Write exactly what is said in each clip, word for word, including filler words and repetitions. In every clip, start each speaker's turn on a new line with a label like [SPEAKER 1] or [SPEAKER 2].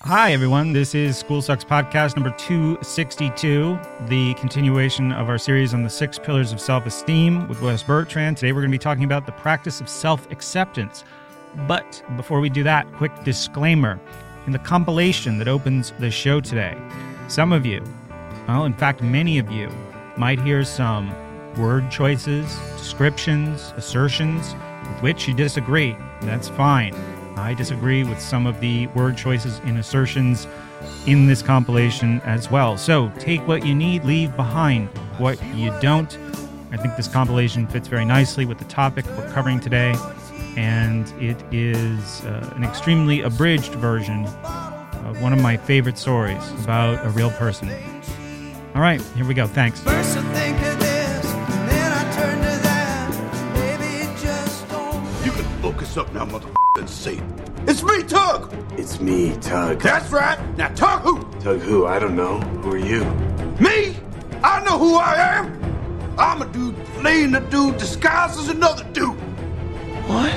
[SPEAKER 1] Hi, everyone. This is School Sucks Podcast number two sixty-two, the continuation of our series on the six pillars of self-esteem with Wes Bertrand. Today, we're going to be talking about the practice of self-acceptance. But before we do that, quick disclaimer. In the compilation that opens the show today, some of you, well, in fact, many of you, might hear some word choices, descriptions, assertions with which you disagree. That's fine. I disagree with some of the word choices and assertions in this compilation as well. So take what you need, leave behind what you don't. I think this compilation fits very nicely with the topic we're covering today, and it is uh, an extremely abridged version of one of my favorite stories about a real person. All right, here we go. Thanks.
[SPEAKER 2] First I think of this, and then I turn to that. Maybe it just don't.
[SPEAKER 3] You can focus up now, motherfucker, and say it. It's me, Tug!
[SPEAKER 4] It's me, Tug.
[SPEAKER 3] That's right. Now, Tug who?
[SPEAKER 4] Tug who? I don't know. Who are you?
[SPEAKER 3] Me? I know who I am. I'm a dude playing a dude disguised as another dude.
[SPEAKER 4] What?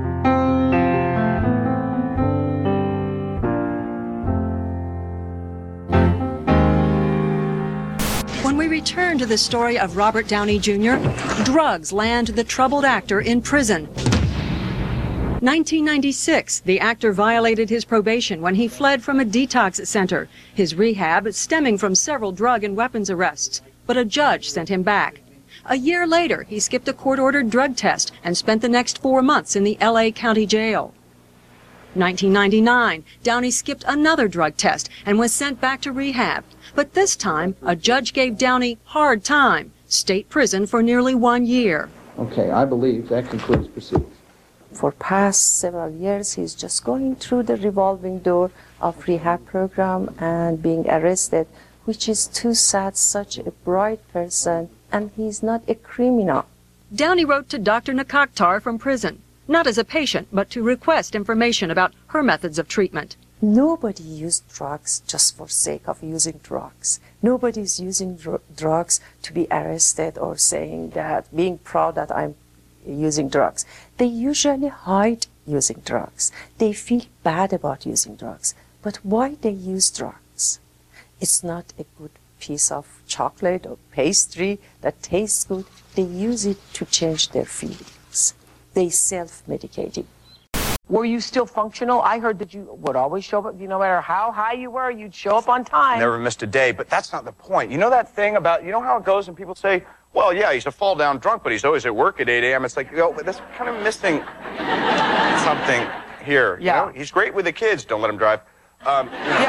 [SPEAKER 5] When we return to the story of Robert Downey Junior, drugs land the troubled actor in prison. nineteen ninety-six, the actor violated his probation when he fled from a detox center, his rehab stemming from several drug and weapons arrests. But a judge sent him back. A year later, he skipped a court-ordered drug test and spent the next four months in the L A County Jail. nineteen ninety-nine, Downey skipped another drug test and was sent back to rehab. But this time, a judge gave Downey hard time, state prison for nearly one year.
[SPEAKER 6] Okay, I believe that concludes proceedings.
[SPEAKER 7] For past several years, he's just going through the revolving door of rehab program and being arrested, which is too sad, such a bright person, and he's not a criminal.
[SPEAKER 5] Downey wrote to Doctor Nakaktar from prison, not as a patient, but to request information about her methods of treatment.
[SPEAKER 7] Nobody used drugs just for sake of using drugs. Nobody's using dr- drugs to be arrested or saying that, being proud that I'm using drugs. They usually hide using drugs. They feel bad about using drugs. But why they use drugs? It's not a good piece of chocolate or pastry that tastes good. They use it to change their feelings. They self-medicate it.
[SPEAKER 8] Were you still functional? I heard that you would always show up, you no matter how high you were, you'd show up on time.
[SPEAKER 9] Never missed a day, but that's not the point. You know that thing about, you know how it goes and people say, well, yeah, he's a fall down drunk, but he's always at work at eight a.m. It's like, you know, that's kind of missing something here.
[SPEAKER 8] Yeah.
[SPEAKER 9] You know? He's great with the kids. Don't let him drive. Um, you know.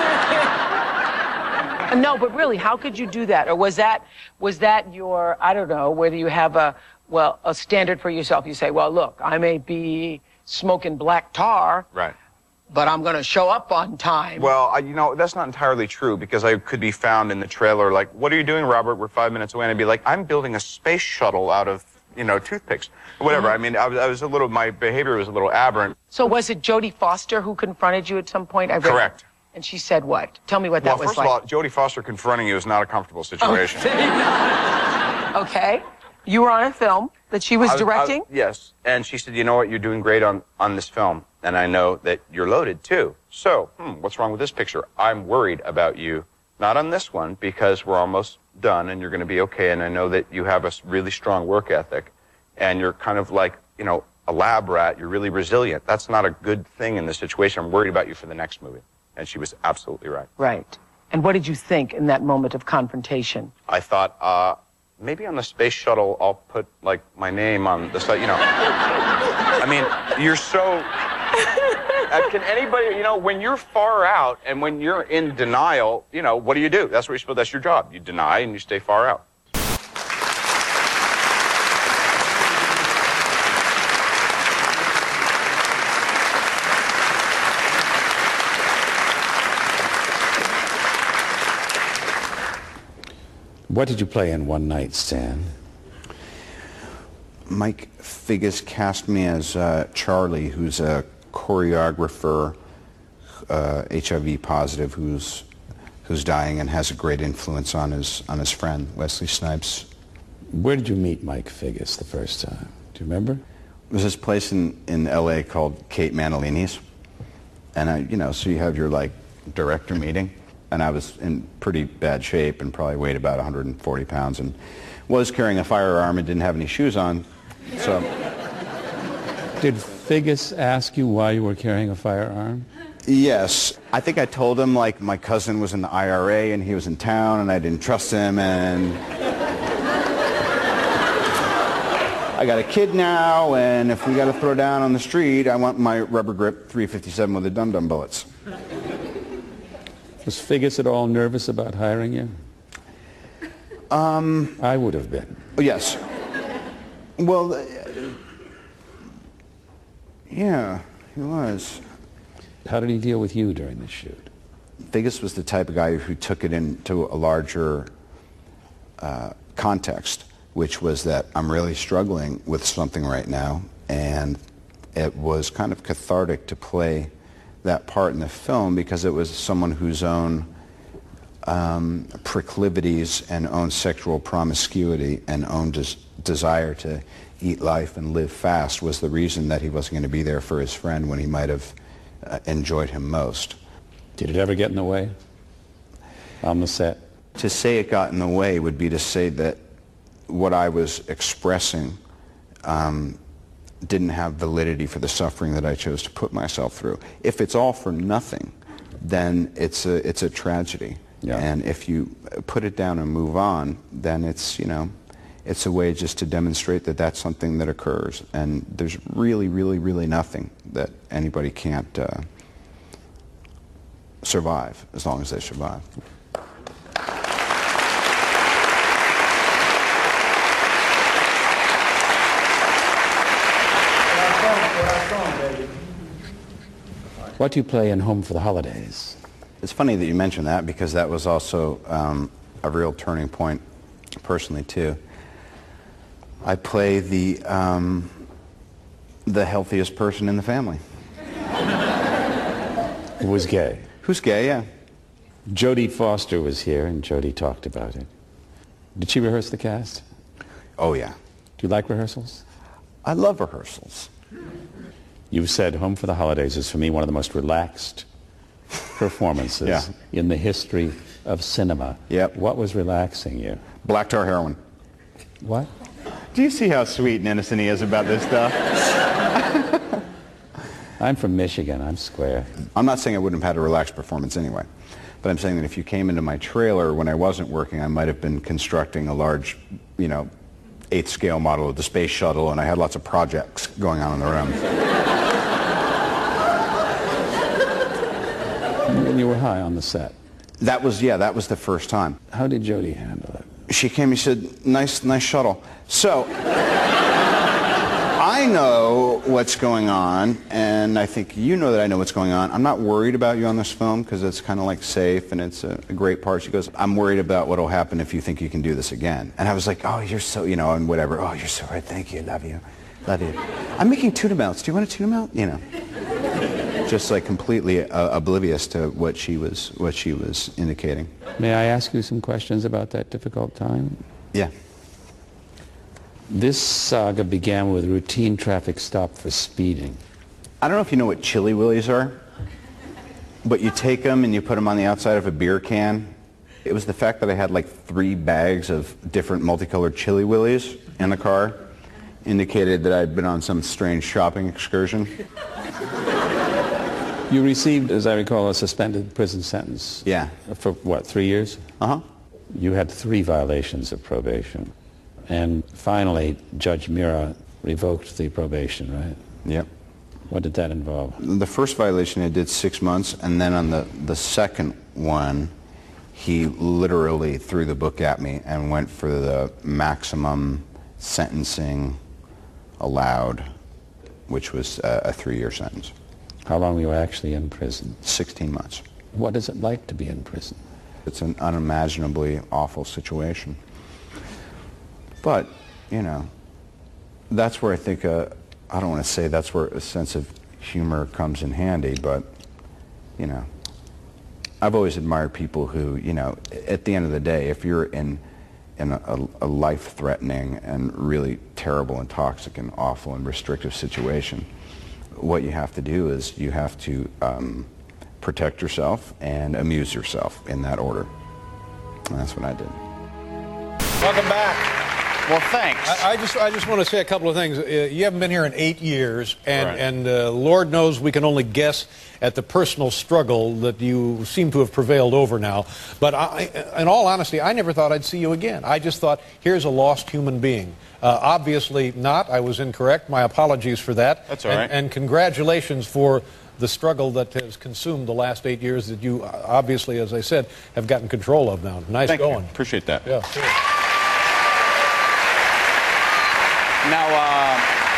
[SPEAKER 8] Yeah. No, but really, how could you do that? Or was that, was that your, I don't know, whether you have a, well, a standard for yourself. You say, well, look, I may be smoking black tar.
[SPEAKER 9] Right.
[SPEAKER 8] But I'm going to show up on time.
[SPEAKER 9] Well, I, you know, that's not entirely true, because I could be found in the trailer like, what are you doing, Robert? We're five minutes away. And I'd be like, I'm building a space shuttle out of, you know, toothpicks. Whatever. Mm-hmm. I mean, I was, I was a little, my behavior was a little aberrant.
[SPEAKER 8] So was it Jodie Foster who confronted you at some point? I read
[SPEAKER 9] Correct.
[SPEAKER 8] And she said what? Tell me what that
[SPEAKER 9] well,
[SPEAKER 8] was
[SPEAKER 9] like.
[SPEAKER 8] Well,
[SPEAKER 9] first of all, Jodie Foster confronting you is not a comfortable situation.
[SPEAKER 8] Oh. Okay. You were on a film that she was,
[SPEAKER 9] I was
[SPEAKER 8] directing?
[SPEAKER 9] I, yes. And she said, you know what, you're doing great on, on this film. And I know that you're loaded, too. So, hmm, what's wrong with this picture? I'm worried about you. Not on this one, because we're almost done and you're going to be okay. And I know that you have a really strong work ethic. And you're kind of like, you know, a lab rat. You're really resilient. That's not a good thing in this situation. I'm worried about you for the next movie. And she was absolutely right.
[SPEAKER 8] Right. And what did you think in that moment of confrontation?
[SPEAKER 9] I thought, uh, maybe on the space shuttle, I'll put, like, my name on the site, you know. I mean, you're so... Uh, can anybody, you know, when you're far out and when you're in denial, you know, what do you do? That's what you're supposed, that's your job. You deny and you stay far out.
[SPEAKER 10] What did you play in One Night Stand?
[SPEAKER 11] Mike Figgis cast me as uh, Charlie, who's a choreographer, uh, H I V positive, who's who's dying and has a great influence on his on his friend Wesley Snipes.
[SPEAKER 10] Where did you meet Mike Figgis the first time? Do you remember?
[SPEAKER 11] It was this place in in L A called Kate Manalini's, and I, you know, so you have your like director meeting, and I was in pretty bad shape and probably weighed about one hundred forty pounds and was carrying a firearm and didn't have any shoes on. So,
[SPEAKER 10] did Figgis ask you why you were carrying a firearm?
[SPEAKER 11] Yes. I think I told him, like, my cousin was in the I R A and he was in town and I didn't trust him, and I got a kid now, and if we got to throw down on the street, I want my rubber grip three fifty-seven with the dum-dum bullets.
[SPEAKER 10] Was Figgis at all nervous about hiring you?
[SPEAKER 11] Um,
[SPEAKER 10] I would have been.
[SPEAKER 11] Yes. Well, uh, yeah, he was.
[SPEAKER 10] How did he deal with you during the shoot?
[SPEAKER 11] Figgis was the type of guy who took it into a larger uh, context, which was that I'm really struggling with something right now, and it was kind of cathartic to play that part in the film because it was someone whose own um, proclivities and own sexual promiscuity and own des desire to eat life and live fast was the reason that he wasn't going to be there for his friend when he might have uh, enjoyed him most.
[SPEAKER 10] Did it ever get in the way on the set?
[SPEAKER 11] To say it got in the way would be to say that what I was expressing um, didn't have validity for the suffering that I chose to put myself through. If it's all for nothing, then it's a, it's a tragedy. Yeah. And if you put it down and move on, then it's, you know, it's a way just to demonstrate that that's something that occurs. And there's really, really, really nothing that anybody can't uh, survive as long as they survive.
[SPEAKER 10] What do you play in Home for the Holidays?
[SPEAKER 11] It's funny that you mention that because that was also um, a real turning point personally too. I play the um, the healthiest person in the family.
[SPEAKER 10] Who was gay?
[SPEAKER 11] Who's gay, yeah.
[SPEAKER 10] Jodie Foster was here and Jodie talked about it. Did she rehearse the cast?
[SPEAKER 11] Oh yeah.
[SPEAKER 10] Do you like rehearsals?
[SPEAKER 11] I love rehearsals.
[SPEAKER 10] You've said Home for the Holidays is for me one of the most relaxed performances
[SPEAKER 11] yeah.
[SPEAKER 10] in the history of cinema.
[SPEAKER 11] Yep.
[SPEAKER 10] What was relaxing you?
[SPEAKER 11] Black tar heroin.
[SPEAKER 10] What?
[SPEAKER 11] Do you see how sweet and innocent he is about this stuff?
[SPEAKER 10] I'm from Michigan. I'm square.
[SPEAKER 11] I'm not saying I wouldn't have had a relaxed performance anyway, but I'm saying that if you came into my trailer when I wasn't working, I might have been constructing a large, you know, eighth scale model of the space shuttle, and I had lots of projects going on in the room.
[SPEAKER 10] And you were high on the set.
[SPEAKER 11] That was, yeah, that was the first time.
[SPEAKER 10] How did Jodie handle it?
[SPEAKER 11] She came and said, nice, nice shuttle. So, I know what's going on, and I think you know that I know what's going on. I'm not worried about you on this film because it's kind of like safe and it's a, a great part. She goes, I'm worried about what will happen if you think you can do this again. And I was like, oh, you're so, you know, and whatever. Oh, you're so right. Thank you. Love you. Love you. I'm making tuna melts. Do you want a tuna melt? You know. Just like completely uh, oblivious to what she was what she was indicating.
[SPEAKER 10] May I ask you some questions about that difficult time?
[SPEAKER 11] Yeah.
[SPEAKER 10] This saga began with routine traffic stop for speeding.
[SPEAKER 11] I don't know if you know what Chili Willies are, but you take them and you put them on the outside of a beer can. It was the fact that I had like three bags of different multicolored Chili Willies in the car indicated that I'd been on some strange shopping excursion.
[SPEAKER 10] You received, as I recall, a suspended prison sentence.
[SPEAKER 11] Yeah.
[SPEAKER 10] For what, three years?
[SPEAKER 11] Uh-huh.
[SPEAKER 10] You had three violations of probation. And finally, Judge Mira revoked the probation, right?
[SPEAKER 11] Yep.
[SPEAKER 10] What did that involve?
[SPEAKER 11] The first violation I did six months, and then on the, the second one, he literally threw the book at me and went for the maximum sentencing allowed, which was a, a three-year sentence.
[SPEAKER 10] How long were you actually in prison?
[SPEAKER 11] sixteen months.
[SPEAKER 10] What is it like to be in prison?
[SPEAKER 11] It's an unimaginably awful situation. But, you know, that's where I think, uh, I don't want to say that's where a sense of humor comes in handy, but, you know, I've always admired people who, you know, at the end of the day, if you're in, in a, a life-threatening and really terrible and toxic and awful and restrictive situation, what you have to do is you have to um, protect yourself and amuse yourself in that order. And that's what I did.
[SPEAKER 12] Welcome back.
[SPEAKER 9] Well, thanks.
[SPEAKER 12] I, I just I just want to say a couple of things. Uh, you haven't been here in eight years, and,
[SPEAKER 9] Right.
[SPEAKER 12] and uh, Lord knows we can only guess at the personal struggle that you seem to have prevailed over now. But I, in all honesty, I never thought I'd see you again. I just thought, here's a lost human being. Uh, obviously not. I was incorrect. My apologies for that.
[SPEAKER 9] That's all
[SPEAKER 12] and,
[SPEAKER 9] right.
[SPEAKER 12] And congratulations for the struggle that has consumed the last eight years that you uh, obviously, as I said, have gotten control of now. Nice
[SPEAKER 9] Thank
[SPEAKER 12] going.
[SPEAKER 9] you. Appreciate that.
[SPEAKER 12] Yeah. Sure.
[SPEAKER 9] Now, uh,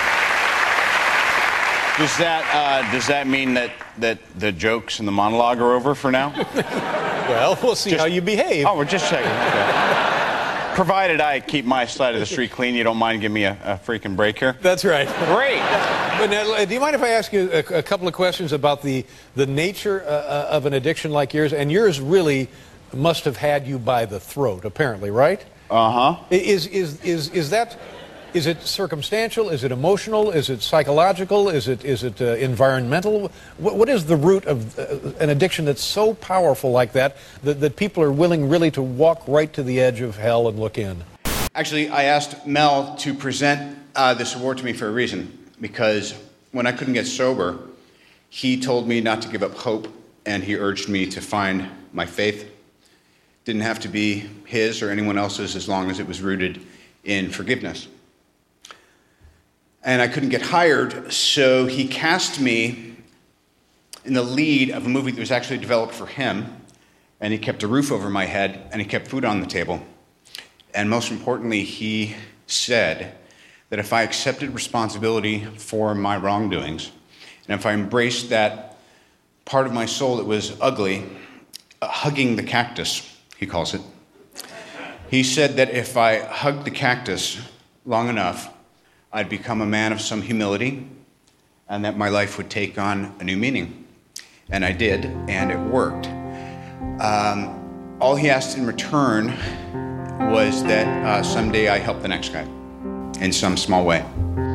[SPEAKER 9] does that uh, does that mean that that the jokes and the monologue are over for now?
[SPEAKER 12] Well, we'll see
[SPEAKER 9] Just-
[SPEAKER 12] how you behave.
[SPEAKER 9] Oh, we're just checking. Okay. Provided I keep my side of the street clean, you don't mind giving me a, a freaking break here?
[SPEAKER 12] That's right.
[SPEAKER 9] Great.
[SPEAKER 12] But now, do you mind if I ask you a, a couple of questions about the the nature uh, of an addiction like yours? And yours really must have had you by the throat, apparently, right?
[SPEAKER 9] Uh huh.
[SPEAKER 12] Is is is is that? Is it circumstantial? Is it emotional? Is it psychological? Is it is it uh, environmental? What, what is the root of uh, an addiction that's so powerful like that, that that people are willing really to walk right to the edge of hell and look in?
[SPEAKER 13] Actually, I asked Mel to present uh, this award to me for a reason, because when I couldn't get sober, he told me not to give up hope, and he urged me to find my faith. Didn't have to be his or anyone else's as long as it was rooted in forgiveness. And I couldn't get hired, so he cast me in the lead of a movie that was actually developed for him, and he kept a roof over my head, and he kept food on the table. And most importantly, he said that if I accepted responsibility for my wrongdoings, and if I embraced that part of my soul that was ugly, uh, hugging the cactus, he calls it, he said that if I hugged the cactus long enough, I'd become a man of some humility, and that my life would take on a new meaning. And I did, and it worked. Um, all he asked in return was that uh, someday I help the next guy in some small way.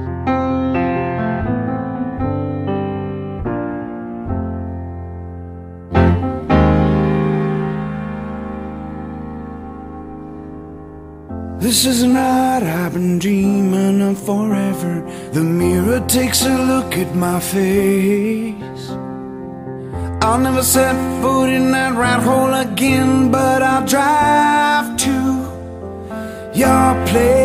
[SPEAKER 2] This is a night I've been dreaming of forever. The mirror takes a look at my face. I'll never set foot in that rat hole again, but I'll drive to your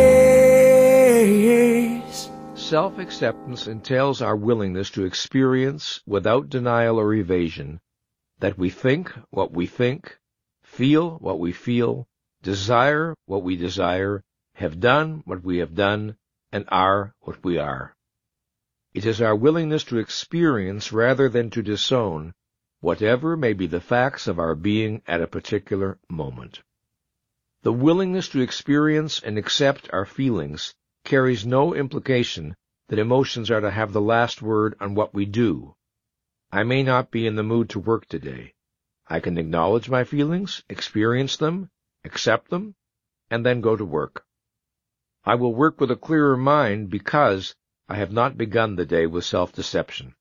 [SPEAKER 2] place.
[SPEAKER 14] Self-acceptance entails our willingness to experience, without denial or evasion, that we think what we think, feel what we feel, desire what we desire, have done what we have done, and are what we are. It is our willingness to experience rather than to disown whatever may be the facts of our being at a particular moment. The willingness to experience and accept our feelings carries no implication that emotions are to have the last word on what we do. I may not be in the mood to work today. I can acknowledge my feelings, experience them, accept them, and then go to work. I will work with a clearer mind because I have not begun the day with self-deception.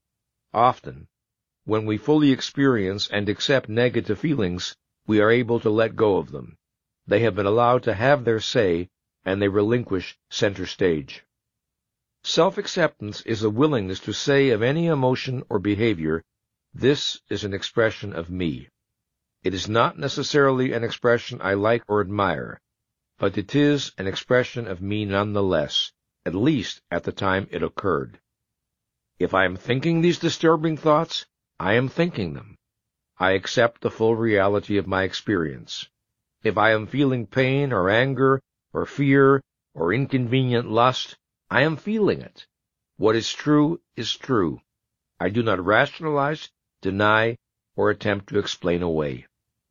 [SPEAKER 14] Often, when we fully experience and accept negative feelings, we are able to let go of them. They have been allowed to have their say, and they relinquish center stage. Self-acceptance is a willingness to say of any emotion or behavior, "This is an expression of me." It is not necessarily an expression I like or admire, but it is an expression of me nonetheless, at least at the time it occurred. If I am thinking these disturbing thoughts, I am thinking them. I accept the full reality of my experience. If I am feeling pain or anger or fear or inconvenient lust, I am feeling it. What is true is true. I do not rationalize, deny, or attempt to explain away.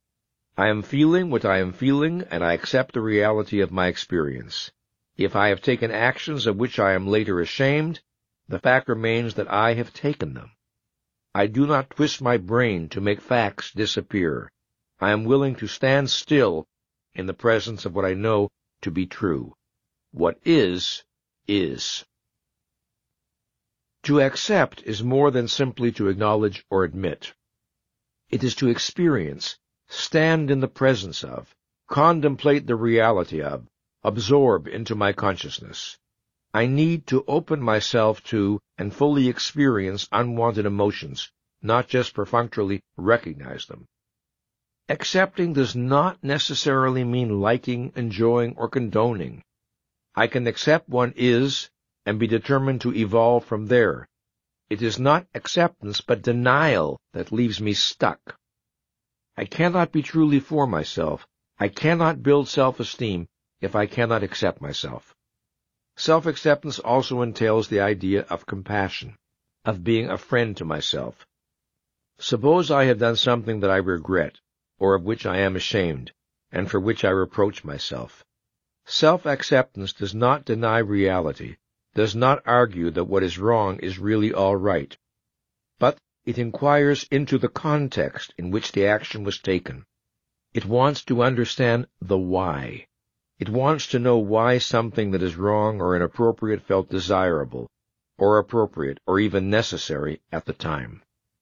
[SPEAKER 14] I am feeling what I am feeling, and I accept the reality of my experience. If I have taken actions of which I am later ashamed, the fact remains that I have taken them. I do not twist my brain to make facts disappear. I am willing to stand still in the presence of what I know to be true. What is, is. To accept is more than simply to acknowledge or admit. It is to experience, stand in the presence of, contemplate the reality of, absorb into my consciousness. I need to open myself to and fully experience unwanted emotions, not just perfunctorily recognize them. Accepting does not necessarily mean liking, enjoying, or condoning. I can accept one is and be determined to evolve from there. It is not acceptance but denial that leaves me stuck. I cannot be truly for myself. I cannot build self-esteem if I cannot accept myself. Self-acceptance also entails the idea of compassion, of being a friend to myself. Suppose I have done something that I regret, or of which I am ashamed, and for which I reproach myself. Self-acceptance does not deny reality, does not argue that what is wrong is really all right, but it inquires into the context in which the action was taken. It wants to understand the why. It wants to know why something that is wrong or inappropriate felt desirable, or appropriate, or even necessary at the time.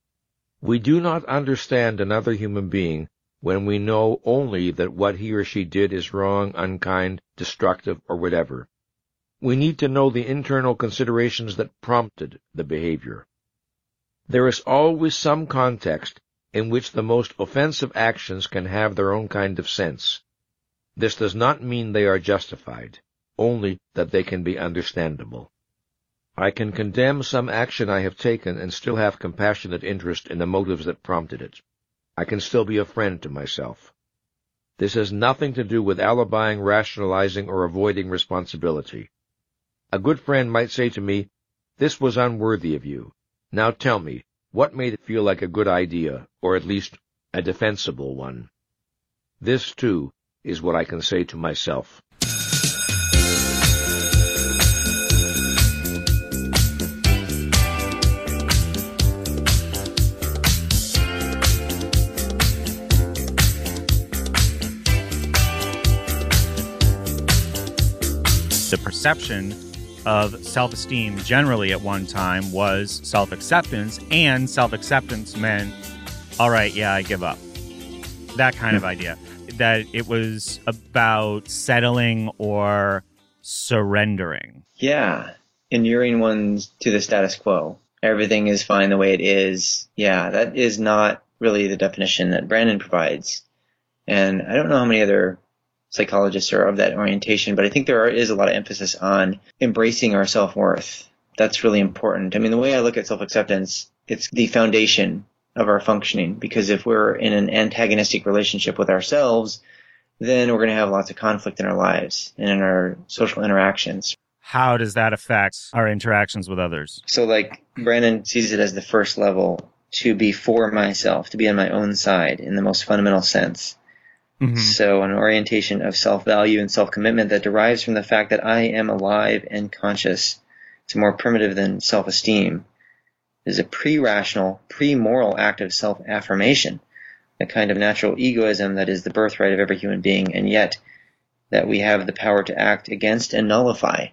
[SPEAKER 14] We do not understand another human being when we know only that what he or she did is wrong, unkind, destructive, or whatever. We need to know the internal considerations that prompted the behavior. There is always some context in which the most offensive actions can have their own kind of sense. This does not mean they are justified, only that they can be understandable. I can condemn some action I have taken and still have compassionate interest in the motives that prompted it. I can still be a friend to myself. This has nothing to do with alibying, rationalizing, or avoiding responsibility. A good friend might say to me, "This was unworthy of you. Now tell me, what made it feel like a good idea, or at least a defensible one?" This, too, is what I can say to myself.
[SPEAKER 1] The perception of self-esteem generally at one time was self-acceptance, and self-acceptance meant, all right, yeah, I give up. That kind of idea. That it was about settling or surrendering.
[SPEAKER 15] Yeah, inuring one's to the status quo. Everything is fine the way it is. Yeah, that is not really the definition that Brandon provides. And I don't know how many other psychologists are of that orientation, but I think there are, is a lot of emphasis on embracing our self-worth. That's really important. I mean, the way I look at self-acceptance, it's the foundation of our functioning, because if we're in an antagonistic relationship with ourselves, then we're going to have lots of conflict in our lives and in our social interactions.
[SPEAKER 1] How does that affect our interactions with others?
[SPEAKER 15] So like Brandon sees it as the first level, to be for myself, to be on my own side in the most fundamental sense. Mm-hmm. So an orientation of self-value and self-commitment that derives from the fact that I am alive and conscious. It's more primitive than self-esteem. It is a pre-rational, pre-moral act of self-affirmation, a kind of natural egoism that is the birthright of every human being, and yet that we have the power to act against and nullify.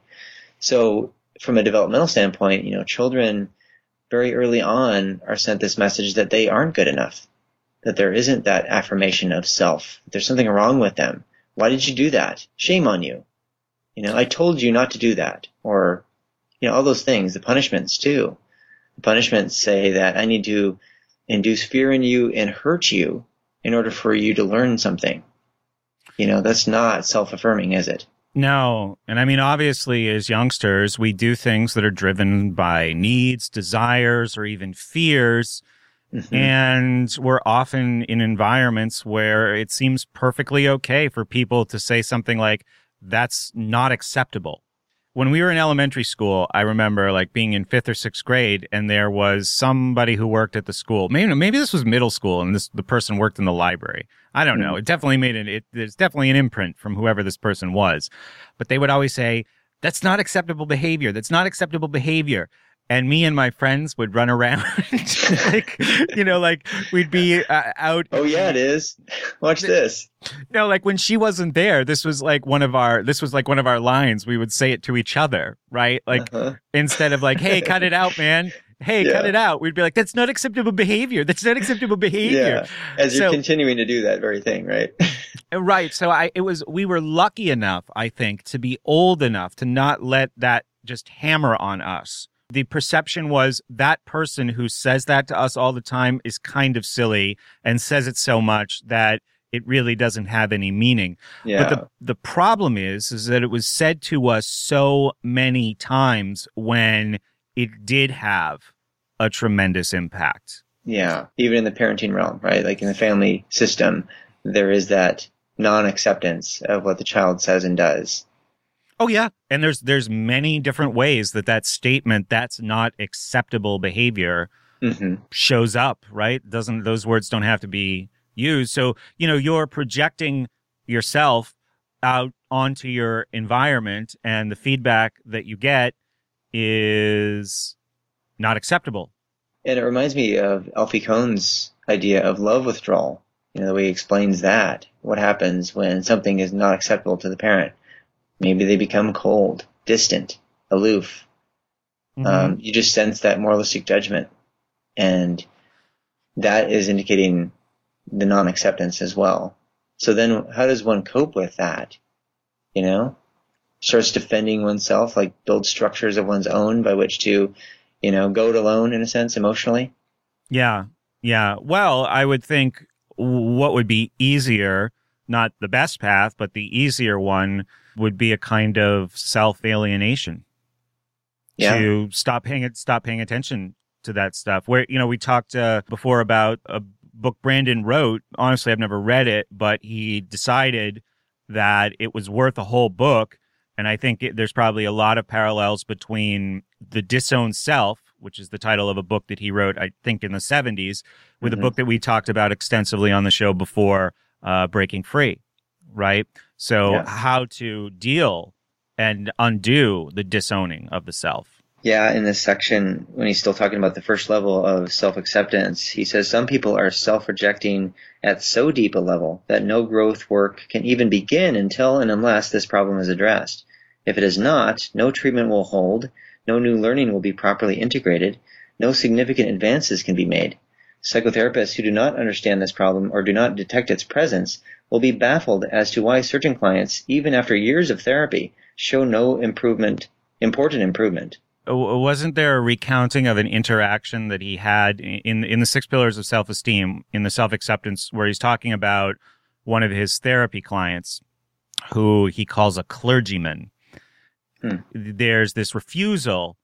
[SPEAKER 15] So from a developmental standpoint, you know, children very early on are sent this message that they aren't good enough, that there isn't that affirmation of self. There's something wrong with them. Why did you do that? Shame on you. You know, I told you not to do that. Or, you know, all those things, the punishments too. The punishments say that I need to induce fear in you and hurt you in order for you to learn something. You know, that's not self-affirming, is it?
[SPEAKER 1] No. And I mean, obviously, as youngsters, we do things that are driven by needs, desires, or even fears. Mm-hmm. And we're often in environments where it seems perfectly okay for people to say something like, that's not acceptable. When we were in elementary school, I remember like being in fifth or sixth grade, and there was somebody who worked at the school. Maybe maybe this was middle school, and this the person worked in the library. I don't know. It definitely made it, it. There's definitely an imprint from whoever this person was. But they would always say, "That's not acceptable behavior. That's not acceptable behavior." And me and my friends would run around, like, you know, like we'd be uh, out.
[SPEAKER 15] Oh, yeah, it is. Watch this.
[SPEAKER 1] No, like when she wasn't there, this was like one of our, this was like one of our lines. We would say it to each other, right? Like uh-huh. Instead of like, "Hey, cut it out, man." hey,
[SPEAKER 15] Yeah.
[SPEAKER 1] cut it out, we'd be like, that's not acceptable behavior. That's not acceptable behavior.
[SPEAKER 15] Yeah. As you're
[SPEAKER 1] So-
[SPEAKER 15] continuing to do that very thing, right?
[SPEAKER 1] Right. So I, it was, we were lucky enough, I think, to be old enough to not let that just hammer on us. The perception was that person who says that to us all the time is kind of silly and says it so much that it really doesn't have any meaning.
[SPEAKER 15] Yeah.
[SPEAKER 1] But the, the problem is, is that it was said to us so many times when it did have a tremendous impact.
[SPEAKER 15] Yeah. Even in the parenting realm, right? Like in the family system, there is that non-acceptance of what the child says and does.
[SPEAKER 1] Oh, yeah. And there's there's many different ways that that statement, that's not acceptable behavior,
[SPEAKER 15] mm-hmm.
[SPEAKER 1] shows up, right? Doesn't those words don't have to be used. So, you know, you're projecting yourself out onto your environment, and the feedback that you get is not acceptable.
[SPEAKER 15] And it reminds me of Alfie Kohn's idea of love withdrawal. You know, the way he explains that. What happens when something is not acceptable to the parent? Maybe they become cold, distant, aloof. Mm-hmm. Um, you just sense that moralistic judgment. And that is indicating the non-acceptance as well. So then how does one cope with that? You know? Starts defending oneself, like build structures of one's own by which to, you know, go it alone in a sense emotionally.
[SPEAKER 1] Yeah. Yeah. Well, I would think what would be easier, not the best path, but the easier one would be a kind of self-alienation.
[SPEAKER 15] Yeah.
[SPEAKER 1] To stop paying it, stop paying attention to that stuff. Where, you know, we talked uh, before about a book Brandon wrote. Honestly, I've never read it, but he decided that it was worth a whole book. And I think it, there's probably a lot of parallels between The Disowned Self, which is the title of a book that he wrote, I think, in the seventies, with mm-hmm. a book that we talked about extensively on the show before, uh, Breaking Free, right? So yeah. How to deal and undo the disowning of the self.
[SPEAKER 15] Yeah, in this section, when he's still talking about the first level of self-acceptance, he says some people are self-rejecting at so deep a level that no growth work can even begin until and unless this problem is addressed. If it is not, no treatment will hold, no new learning will be properly integrated, no significant advances can be made. Psychotherapists who do not understand this problem or do not detect its presence will be baffled as to why certain clients, even after years of therapy, show no improvement, important improvement.
[SPEAKER 1] Wasn't there a recounting of an interaction that he had in in the Six Pillars of Self-Esteem, in the self-acceptance, where he's talking about one of his therapy clients who he calls a clergyman? Hmm. There's this refusal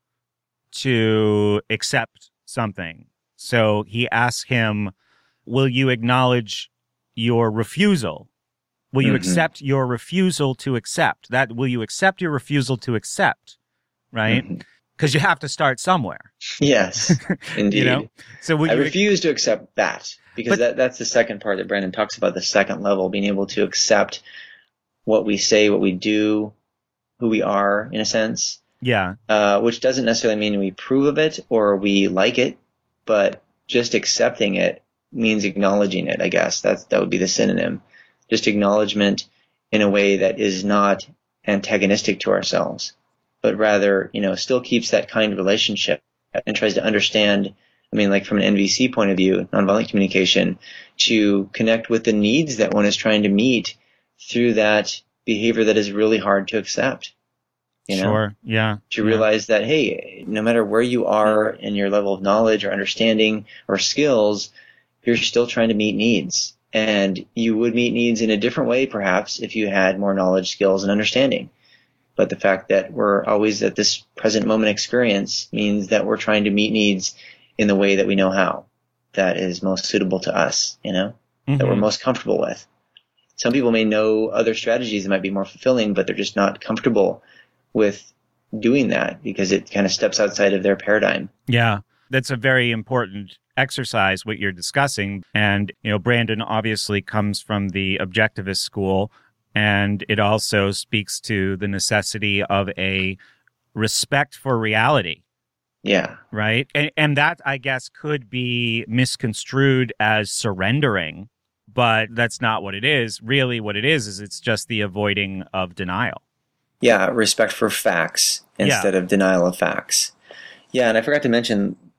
[SPEAKER 1] to accept something. So he asks him, will you acknowledge your refusal? Will you mm-hmm. accept your refusal to accept? That will you accept your refusal to accept? Right? Mm-hmm. Because you have to start somewhere.
[SPEAKER 15] Yes, indeed.
[SPEAKER 1] You know? So will
[SPEAKER 15] I
[SPEAKER 1] you
[SPEAKER 15] refuse to accept that, because but, that, that's the second part that Brandon talks about, the second level, being able to accept what we say, what we do, who we are, in a sense.
[SPEAKER 1] Yeah.
[SPEAKER 15] Uh, which doesn't necessarily mean we approve of it or we like it, but just accepting it means acknowledging it, I guess. That's, that would be the synonym. Just acknowledgement in a way that is not antagonistic to ourselves, but rather, you know, still keeps that kind of relationship and tries to understand, I mean, like from an N V C point of view, nonviolent communication, to connect with the needs that one is trying to meet through that behavior that is really hard to accept. You know?
[SPEAKER 1] Sure, yeah.
[SPEAKER 15] To
[SPEAKER 1] yeah.
[SPEAKER 15] realize that, hey, no matter where you are in your level of knowledge or understanding or skills, you're still trying to meet needs. And you would meet needs in a different way, perhaps, if you had more knowledge, skills, and understanding. But the fact that we're always at this present moment experience means that we're trying to meet needs in the way that we know how, that is most suitable to us, you know, mm-hmm. that we're most comfortable with. Some people may know other strategies that might be more fulfilling, but they're just not comfortable with doing that because it kind of steps outside of their paradigm.
[SPEAKER 1] Yeah, that's a very important exercise, what you're discussing. And, you know, Brandon obviously comes from the objectivist school, and it also speaks to the necessity of a respect for reality.
[SPEAKER 15] Yeah.
[SPEAKER 1] Right? And, and that, I guess, could be misconstrued as surrendering, but that's not what it is. Really, what it is, is it's just the avoiding of denial.
[SPEAKER 15] Yeah, respect for facts instead yeah. of denial of facts. Yeah, and I forgot to mention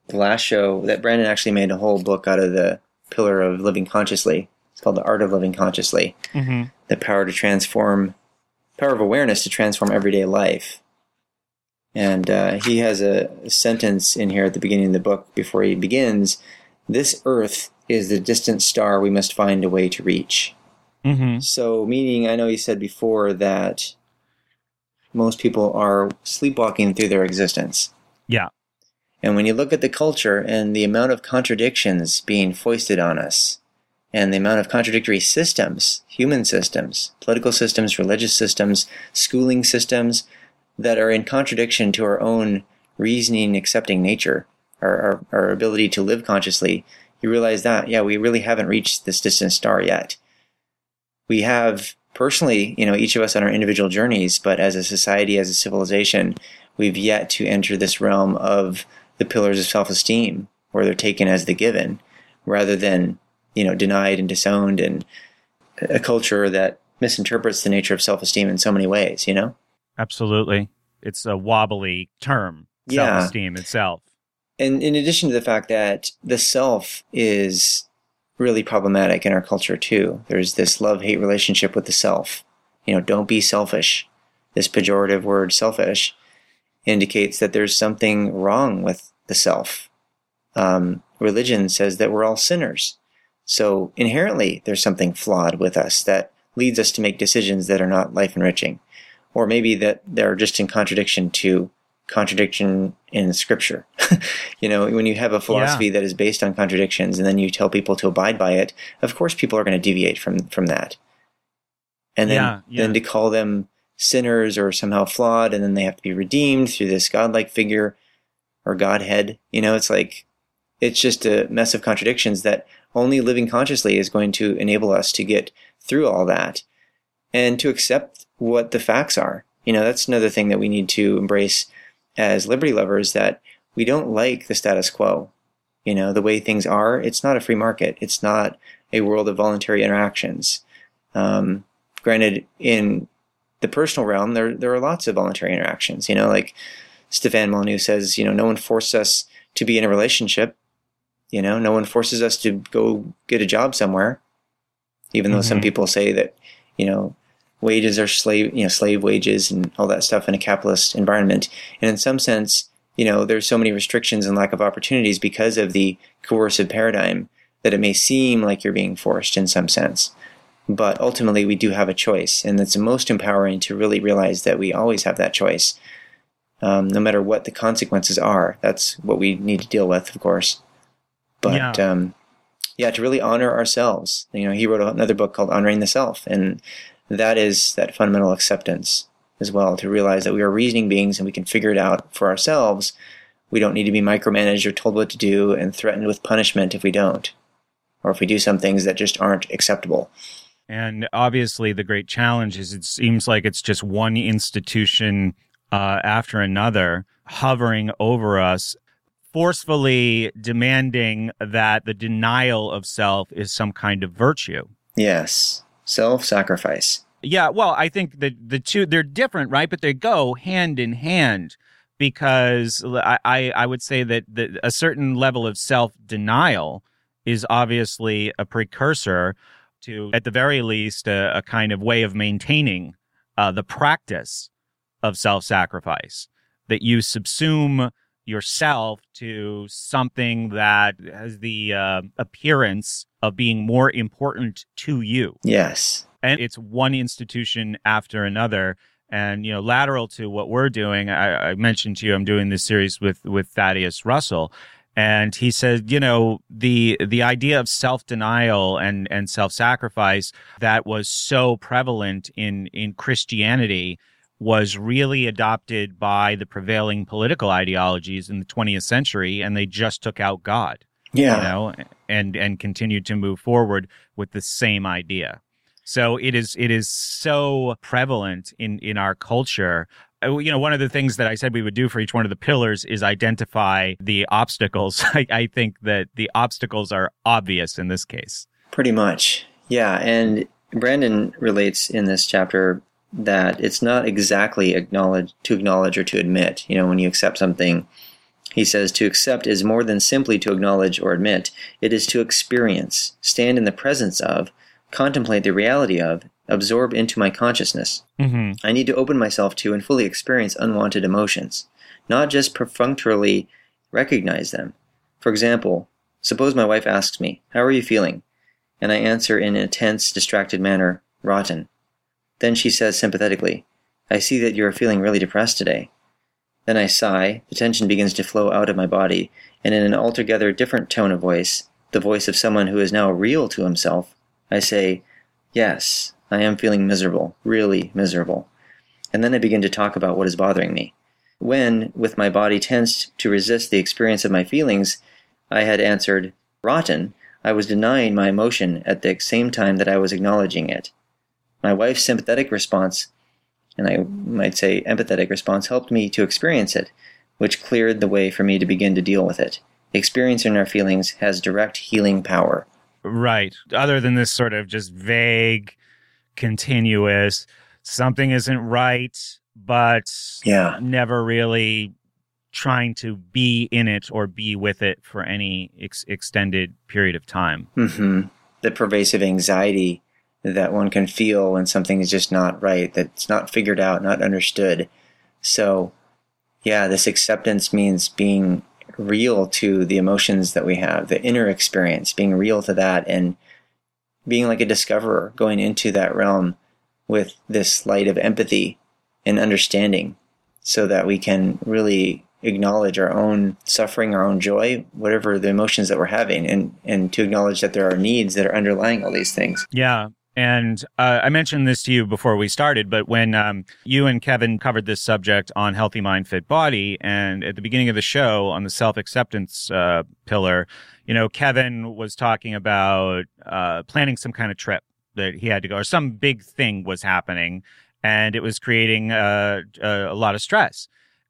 [SPEAKER 15] the last show, that Brandon actually made a whole book out of the pillar of living consciously. It's called The Art of Living Consciously. Mm-hmm. The power to transform, power of awareness to transform everyday life. And uh, he has a, a sentence in here at the beginning of the book before he begins, "This earth is the distant star we must find a way to reach." Mm-hmm. So, meaning, I know you said before that most people are sleepwalking through their existence.
[SPEAKER 1] Yeah.
[SPEAKER 15] And when you look at the culture and the amount of contradictions being foisted on us, and the amount of contradictory systems, human systems, political systems, religious systems, schooling systems, that are in contradiction to our own reasoning, accepting nature, our, our, our ability to live consciously, you realize that, yeah, we really haven't reached this distant star yet. We have personally, you know, each of us on our individual journeys, but as a society, as a civilization, we've yet to enter this realm of the pillars of self-esteem, where they're taken as the given, rather than, you know, denied and disowned, and a culture that misinterprets the nature of self-esteem in so many ways, you know?
[SPEAKER 1] Absolutely. It's a wobbly term,
[SPEAKER 15] yeah.
[SPEAKER 1] self-esteem itself.
[SPEAKER 15] And in addition to the fact that the self is really problematic in our culture too. There's this love-hate relationship with the self. You know, don't be selfish. This pejorative word, selfish, indicates that there's something wrong with the self. Um, religion says that we're all sinners. So inherently, there's something flawed with us that leads us to make decisions that are not life-enriching. Or maybe that they're just in contradiction to contradiction in Scripture. You know, when you have a philosophy yeah. that is based on contradictions and then you tell people to abide by it, of course people are going to deviate from, from that. And then, yeah, yeah. then to call them sinners or somehow flawed, and then they have to be redeemed through this godlike figure or Godhead. You know, it's like, it's just a mess of contradictions that only living consciously is going to enable us to get through all that and to accept what the facts are. You know, that's another thing that we need to embrace as liberty lovers, that we don't like the status quo. You know, the way things are, it's not a free market. It's not a world of voluntary interactions. Um, granted, in the personal realm, there there are lots of voluntary interactions. You know, like Stefan Molyneux says, you know, no one forces us to be in a relationship. You know, no one forces us to go get a job somewhere. Even though mm-hmm. some people say that, you know, wages are slave, you know, slave wages and all that stuff in a capitalist environment. And in some sense, you know, there's so many restrictions and lack of opportunities because of the coercive paradigm that it may seem like you're being forced in some sense. But ultimately, we do have a choice, and it's most empowering to really realize that we always have that choice, um, no matter what the consequences are. That's what we need to deal with, of course. But yeah. Um, yeah, to really honor ourselves. You know, he wrote another book called Honoring the Self, and that is that fundamental acceptance as well, to realize that we are reasoning beings and we can figure it out for ourselves. We don't need to be micromanaged or told what to do and threatened with punishment if we don't, or if we do some things that just aren't acceptable.
[SPEAKER 1] And obviously the great challenge is it seems like it's just one institution uh, after another hovering over us, forcefully demanding that the denial of self is some kind of virtue.
[SPEAKER 15] Yes. Self-sacrifice.
[SPEAKER 1] Yeah, well, I think that the two, they're different, right? But they go hand in hand, because I, I, I would say that the, a certain level of self-denial is obviously a precursor to, at the very least, a, a kind of way of maintaining uh, the practice of self-sacrifice, that you subsume yourself to something that has the uh, appearance of being more important to you.
[SPEAKER 15] Yes.
[SPEAKER 1] And it's one institution after another. And, you know, lateral to what we're doing, I, I mentioned to you, I'm doing this series with, with Thaddeus Russell. And he said, you know, the the idea of self-denial and, and self-sacrifice that was so prevalent in, in Christianity was really adopted by the prevailing political ideologies in the twentieth century, and they just took out God.
[SPEAKER 15] Yeah.
[SPEAKER 1] You know, and and continued to move forward with the same idea. So it is it is so prevalent in, in our culture. You know, one of the things that I said we would do for each one of the pillars is identify the obstacles. I, I think that the obstacles are obvious in this case.
[SPEAKER 15] Pretty much. Yeah. And Brandon relates in this chapter that it's not exactly acknowledge, to acknowledge or to admit. You know, when you accept something He says, to accept is more than simply to acknowledge or admit. It is to experience, stand in the presence of, contemplate the reality of, absorb into my consciousness.
[SPEAKER 1] Mm-hmm.
[SPEAKER 15] I need to open myself to and fully experience unwanted emotions, not just perfunctorily recognize them. For example, suppose my wife asks me, how are you feeling? And I answer in a tense, distracted manner, rotten. Then she says sympathetically, I see that you are feeling really depressed today. Then I sigh, the tension begins to flow out of my body, and in an altogether different tone of voice, the voice of someone who is now real to himself, I say, yes, I am feeling miserable, really miserable. And then I begin to talk about what is bothering me. When, with my body tensed to resist the experience of my feelings, I had answered, rotten, I was denying my emotion at the same time that I was acknowledging it. My wife's sympathetic response, and I might say empathetic response, helped me to experience it, which cleared the way for me to begin to deal with it. Experiencing our feelings has direct healing power.
[SPEAKER 1] Right. Other than this sort of just vague, continuous, something isn't right, but
[SPEAKER 15] yeah.
[SPEAKER 1] never really trying to be in it or be with it for any ex- extended period of time.
[SPEAKER 15] Mm-hmm. The pervasive anxiety that one can feel when something is just not right, that's not figured out, not understood. So, yeah, this acceptance means being real to the emotions that we have, the inner experience, being real to that, and being like a discoverer, going into that realm with this light of empathy and understanding so that we can really acknowledge our own suffering, our own joy, whatever the emotions that we're having, and, and to acknowledge that there are needs that are underlying all these things.
[SPEAKER 1] Yeah. And uh, I mentioned this to you before we started, but when um, you and Kevin covered this subject on Healthy Mind, Fit Body, and at the beginning of the show on the self-acceptance uh, pillar, you know, Kevin was talking about uh, planning some kind of trip that he had to go, or some big thing was happening, and it was creating uh, a, a lot of stress.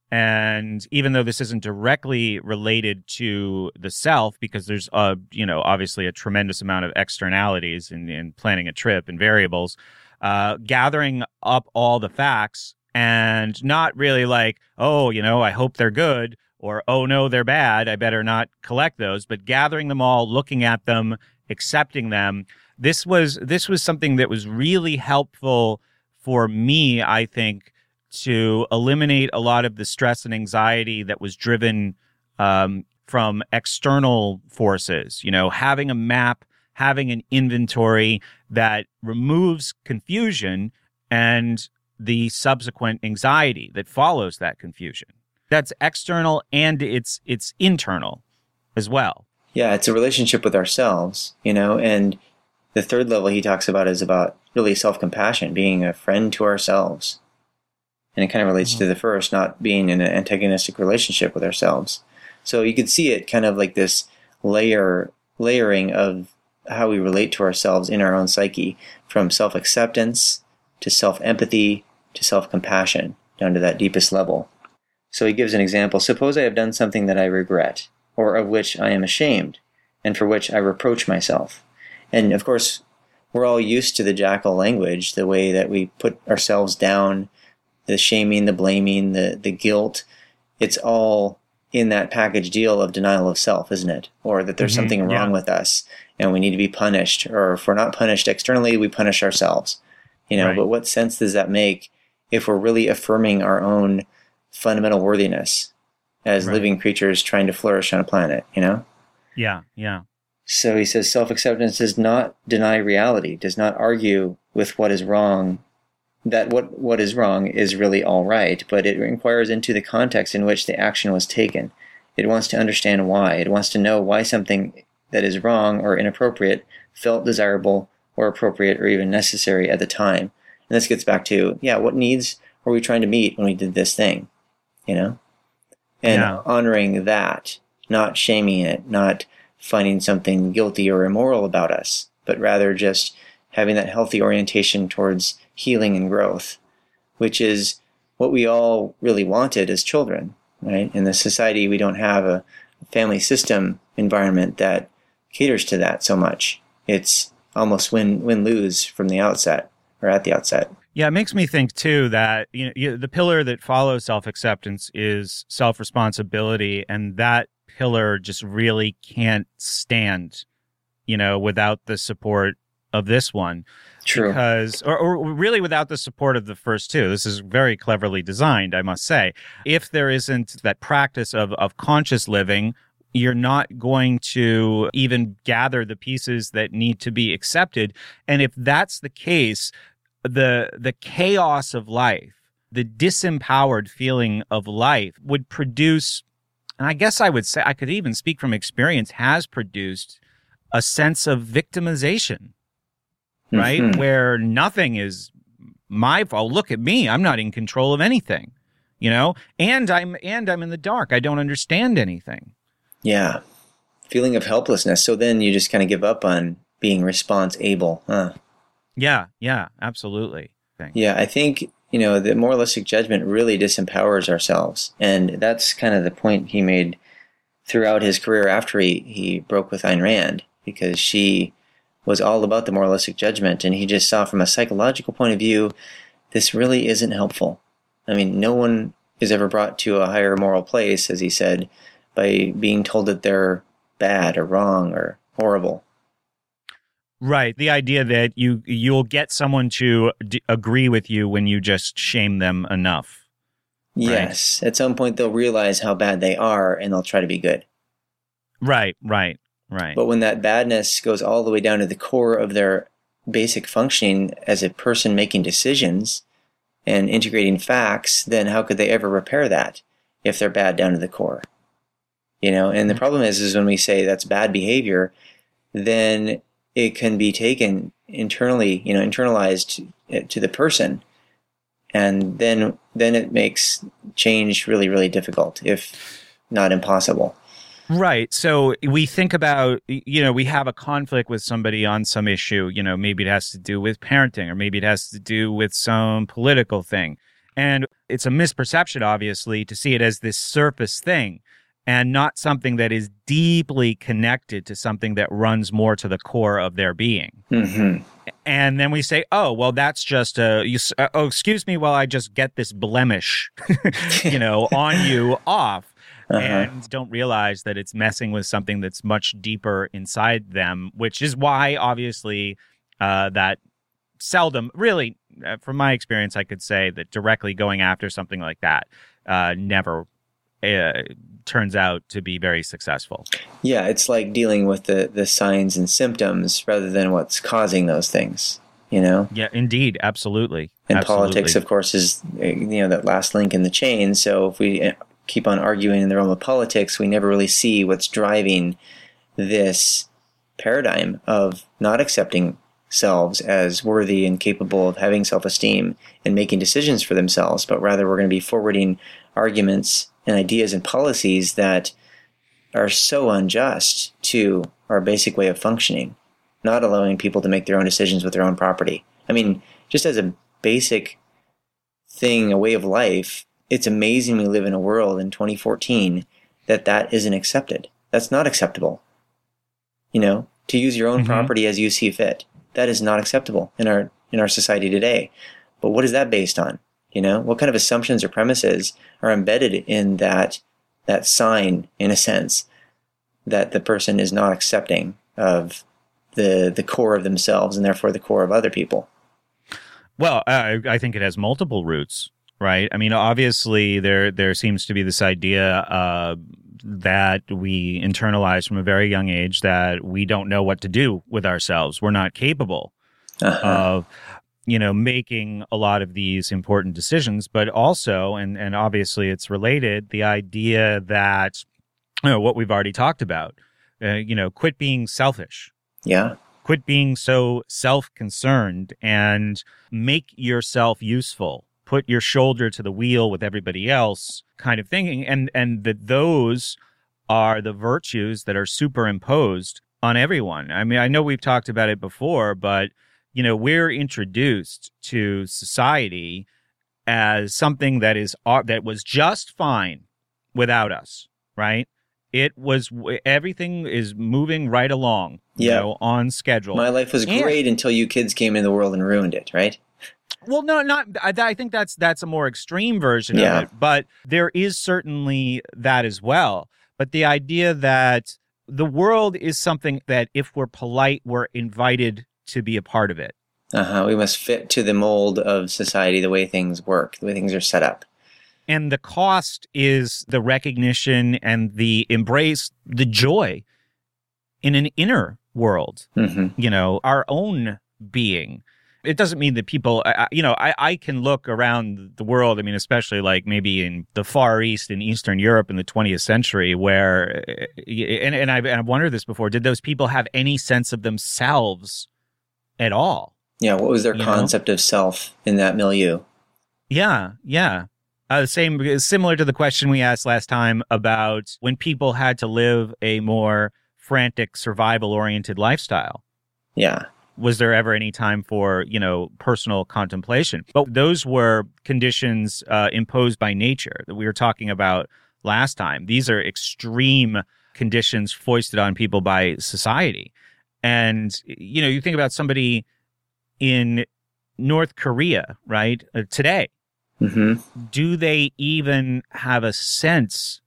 [SPEAKER 1] And even though this isn't directly related to the self, because there's, uh, you know, obviously a tremendous amount of externalities in, in planning a trip and variables, uh, gathering up all the facts and not really like, oh, you know, I hope they're good, or, oh, no, they're bad, I better not collect those, but gathering them all, looking at them, accepting them. This was, this was something that was really helpful for me, I think, to eliminate a lot of the stress and anxiety that was driven um, from external forces. You know, having a map, having an inventory that removes confusion and the subsequent anxiety that follows that confusion. That's external and it's it's internal as well.
[SPEAKER 15] Yeah, it's a relationship with ourselves, you know, and the third level he talks about is about really self-compassion, being a friend to ourselves. And it kind of relates mm-hmm. to the first, not being in an antagonistic relationship with ourselves. So you could see it kind of like this layer, layering of how we relate to ourselves in our own psyche, from self-acceptance to self-empathy to self-compassion, down to that deepest level. So he gives an example. Suppose I have done something that I regret, or of which I am ashamed, and for which I reproach myself. And of course, we're all used to the jackal language, the way that we put ourselves down, the shaming, the blaming, the, the guilt. It's all in that package deal of denial of self, isn't it? Or that there's mm-hmm, something wrong yeah. with us and we need to be punished. Or if we're not punished externally, we punish ourselves. You know, right. But what sense does that make if we're really affirming our own fundamental worthiness as right. living creatures trying to flourish on a planet, you know?
[SPEAKER 1] Yeah, yeah.
[SPEAKER 15] So he says self-acceptance does not deny reality, does not argue with what is wrong, that what, what is wrong is really all right, but it inquires into the context in which the action was taken. It wants to understand why. It wants to know why something that is wrong or inappropriate felt desirable or appropriate or even necessary at the time. And this gets back to, yeah, what needs were we trying to meet when we did this thing, you know? And yeah. honoring that, not shaming it, not finding something guilty or immoral about us, but rather just having that healthy orientation towards healing and growth, which is what we all really wanted as children, right? In the society, we don't have a family system environment that caters to that so much. It's almost win, win, lose from the outset, or at the outset.
[SPEAKER 1] Yeah, it makes me think, too, that you know you, the pillar that follows self-acceptance is self-responsibility, and that pillar just really can't stand, you know, without the support of this one.
[SPEAKER 15] True.
[SPEAKER 1] Because, or, or really without the support of the first two. This is very cleverly designed, I must say. If there isn't that practice of, of conscious living, you're not going to even gather the pieces that need to be accepted. And if that's the case, the the chaos of life, the disempowered feeling of life would produce, and I guess I would say, I could even speak from experience, has produced a sense of victimization, right?
[SPEAKER 15] Mm-hmm.
[SPEAKER 1] Where nothing is my fault. Look at me. I'm not in control of anything, you know, and I'm, and I'm in the dark. I don't understand anything.
[SPEAKER 15] Yeah. Feeling of helplessness. So then you just kind of give up on being response-able, huh?
[SPEAKER 1] Yeah, yeah, absolutely. Thanks.
[SPEAKER 15] Yeah, I think, you know, the moralistic judgment really disempowers ourselves. And that's kind of the point he made throughout his career after he, he broke with Ayn Rand, because she was all about the moralistic judgment. And he just saw from a psychological point of view, this really isn't helpful. I mean, no one is ever brought to a higher moral place, as he said, by being told that they're bad or wrong or horrible.
[SPEAKER 1] Right. The idea that you, you'll get someone to d- agree with you when you just shame them enough.
[SPEAKER 15] Yes. Right? At some point, they'll realize how bad they are, and they'll try to be good.
[SPEAKER 1] Right, right, right.
[SPEAKER 15] But when that badness goes all the way down to the core of their basic functioning as a person making decisions and integrating facts, then how could they ever repair that if they're bad down to the core? You know, and the problem is, is when we say that's bad behavior, then it can be taken internally, you know, internalized to the person. And then, then it makes change really, really difficult, if not impossible.
[SPEAKER 1] Right. So we think about, you know, we have a conflict with somebody on some issue, you know, maybe it has to do with parenting, or maybe it has to do with some political thing. And it's a misperception, obviously, to see it as this surface thing, and not something that is deeply connected to something that runs more to the core of their being.
[SPEAKER 15] Mm-hmm.
[SPEAKER 1] And then we say, oh, well, that's just a, you, uh, oh, excuse me, while I just get this blemish, you know, on you off. Uh-huh. And don't realize that it's messing with something that's much deeper inside them, which is why, obviously, uh, that seldom, really, uh, from my experience, I could say that directly going after something like that uh, never Uh, turns out to be very successful.
[SPEAKER 15] Yeah, it's like dealing with the, the signs and symptoms rather than what's causing those things, you know?
[SPEAKER 1] Yeah, indeed. Absolutely.
[SPEAKER 15] And
[SPEAKER 1] Absolutely.
[SPEAKER 15] Politics, of course, is, you know, that last link in the chain. So if we keep on arguing in the realm of politics, we never really see what's driving this paradigm of not accepting selves as worthy and capable of having self-esteem and making decisions for themselves, but rather we're going to be forwarding arguments and ideas and policies that are so unjust to our basic way of functioning, not allowing people to make their own decisions with their own property. I mean, just as a basic thing, a way of life, it's amazing we live in a world in twenty fourteen that that isn't accepted. That's not acceptable. You know, to use your own mm-hmm. property as you see fit. That is not acceptable in our in our society today. But what is that based on? You know, what kind of assumptions or premises are embedded in that that sign, in a sense, that the person is not accepting of the the core of themselves and therefore the core of other people?
[SPEAKER 1] Well, I, I think it has multiple roots, right? I mean, obviously, there there seems to be this idea uh, that we internalize from a very young age that we don't know what to do with ourselves. We're not capable uh-huh. of, you know, making a lot of these important decisions, but also, and, and obviously it's related, the idea that, you know, what we've already talked about, uh, you know, quit being selfish.
[SPEAKER 15] Yeah.
[SPEAKER 1] Quit being so self-concerned and make yourself useful. Put your shoulder to the wheel with everybody else kind of thinking. And, and that those are the virtues that are superimposed on everyone. I mean, I know we've talked about it before, but you know, we're introduced to society as something that is that was just fine without us, right? It was everything is moving right along, you
[SPEAKER 15] yeah.
[SPEAKER 1] know, on schedule.
[SPEAKER 15] My life was
[SPEAKER 1] and,
[SPEAKER 15] great until you kids came into the world and ruined it, right?
[SPEAKER 1] Well, no, not. I, I think that's that's a more extreme version
[SPEAKER 15] yeah.
[SPEAKER 1] of it, but there is certainly that as well. But the idea that the world is something that, if we're polite, we're invited to be a part of it.
[SPEAKER 15] Uh-huh. We must fit to the mold of society, the way things work, the way things are set up.
[SPEAKER 1] And the cost is the recognition and the embrace, the joy in an inner world,
[SPEAKER 15] mm-hmm.
[SPEAKER 1] you know, our own being. It doesn't mean that people, you know, I, I can look around the world, I mean, especially like maybe in the Far East and Eastern Europe in the twentieth century where, and, and, I've, and I've wondered this before, did those people have any sense of themselves at all?
[SPEAKER 15] Yeah, what was their
[SPEAKER 1] you
[SPEAKER 15] concept
[SPEAKER 1] know?
[SPEAKER 15] of self in that milieu?
[SPEAKER 1] Yeah, yeah. Uh, same, similar to the question we asked last time about when people had to live a more frantic, survival-oriented lifestyle.
[SPEAKER 15] Yeah.
[SPEAKER 1] Was there ever any time for, you know, personal contemplation? But those were conditions uh, imposed by nature that we were talking about last time. These are extreme conditions foisted on people by society. And, you know, you think about somebody in North Korea, right, uh, today.
[SPEAKER 15] Mm-hmm.
[SPEAKER 1] Do they even have a sense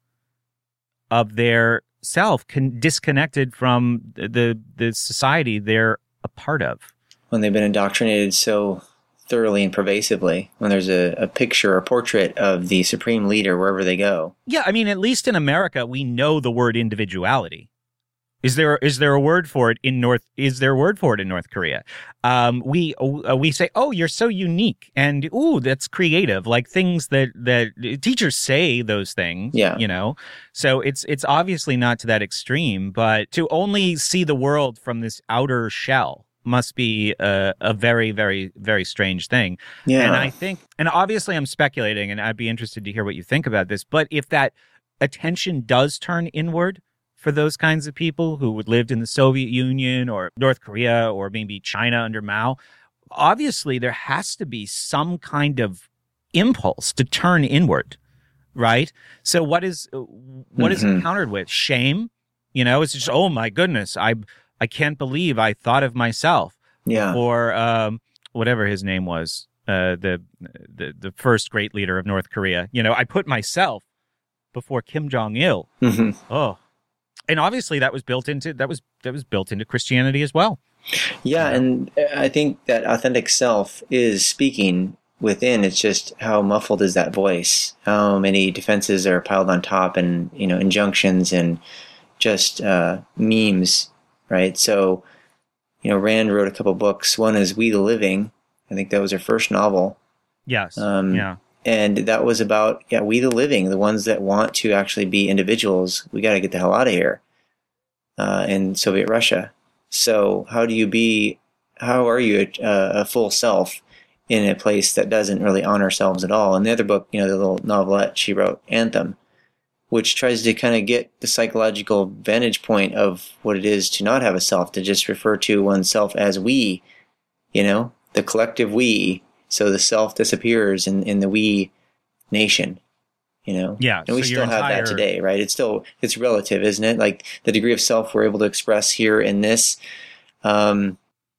[SPEAKER 1] of their self con- disconnected from the the society they're a part of?
[SPEAKER 15] When they've been indoctrinated so thoroughly and pervasively, when there's a, a picture or portrait of the supreme leader wherever they go.
[SPEAKER 1] Yeah, I mean, at least in America, we know the word individuality. Is there is there a word for it in North? Is there a word for it in North Korea? Um, we uh, we say, "Oh, you're so unique," and "Ooh, that's creative." Like things that that teachers say those things.
[SPEAKER 15] Yeah,
[SPEAKER 1] you know. So it's it's obviously not to that extreme, but to only see the world from this outer shell must be a, a very very very strange thing.
[SPEAKER 15] Yeah,
[SPEAKER 1] and I think, and obviously, I'm speculating, and I'd be interested to hear what you think about this. But if that attention does turn inward for those kinds of people who lived in the Soviet Union or North Korea or maybe China under Mao, obviously there has to be some kind of impulse to turn inward, right? So what is what
[SPEAKER 15] mm-hmm.
[SPEAKER 1] is it countered with? Shame? You know, it's just, oh my goodness, I I can't believe I thought of myself.
[SPEAKER 15] Yeah.
[SPEAKER 1] Or um, whatever his name was, uh, the the the first great leader of North Korea. You know, I put myself before Kim Jong-il.
[SPEAKER 15] Mm-hmm.
[SPEAKER 1] Oh. And obviously that was built into that was that was built into Christianity as well.
[SPEAKER 15] Yeah, and I think that authentic self is speaking within. It's just how muffled is that voice? How many defenses are piled on top, and you know, injunctions and just uh, memes, right? So, you know, Rand wrote a couple books. One is We the Living. I think that was her first novel.
[SPEAKER 1] Yes.
[SPEAKER 15] Um,
[SPEAKER 1] yeah.
[SPEAKER 15] And that was about, yeah, we the living, the ones that want to actually be individuals. We got to get the hell out of here uh, in Soviet Russia. So how do you be, how are you a, a full self in a place that doesn't really honor selves at all? And the other book, you know, the little novelette she wrote, Anthem, which tries to kind of get the psychological vantage point of what it is to not have a self, to just refer to oneself as we, you know, the collective we. So the self disappears in, in the we nation, you know?
[SPEAKER 1] Yeah.
[SPEAKER 15] And we
[SPEAKER 1] so
[SPEAKER 15] still have
[SPEAKER 1] entire...
[SPEAKER 15] that today, right? It's still, it's relative, isn't it? Like the degree of self we're able to express here in this, um,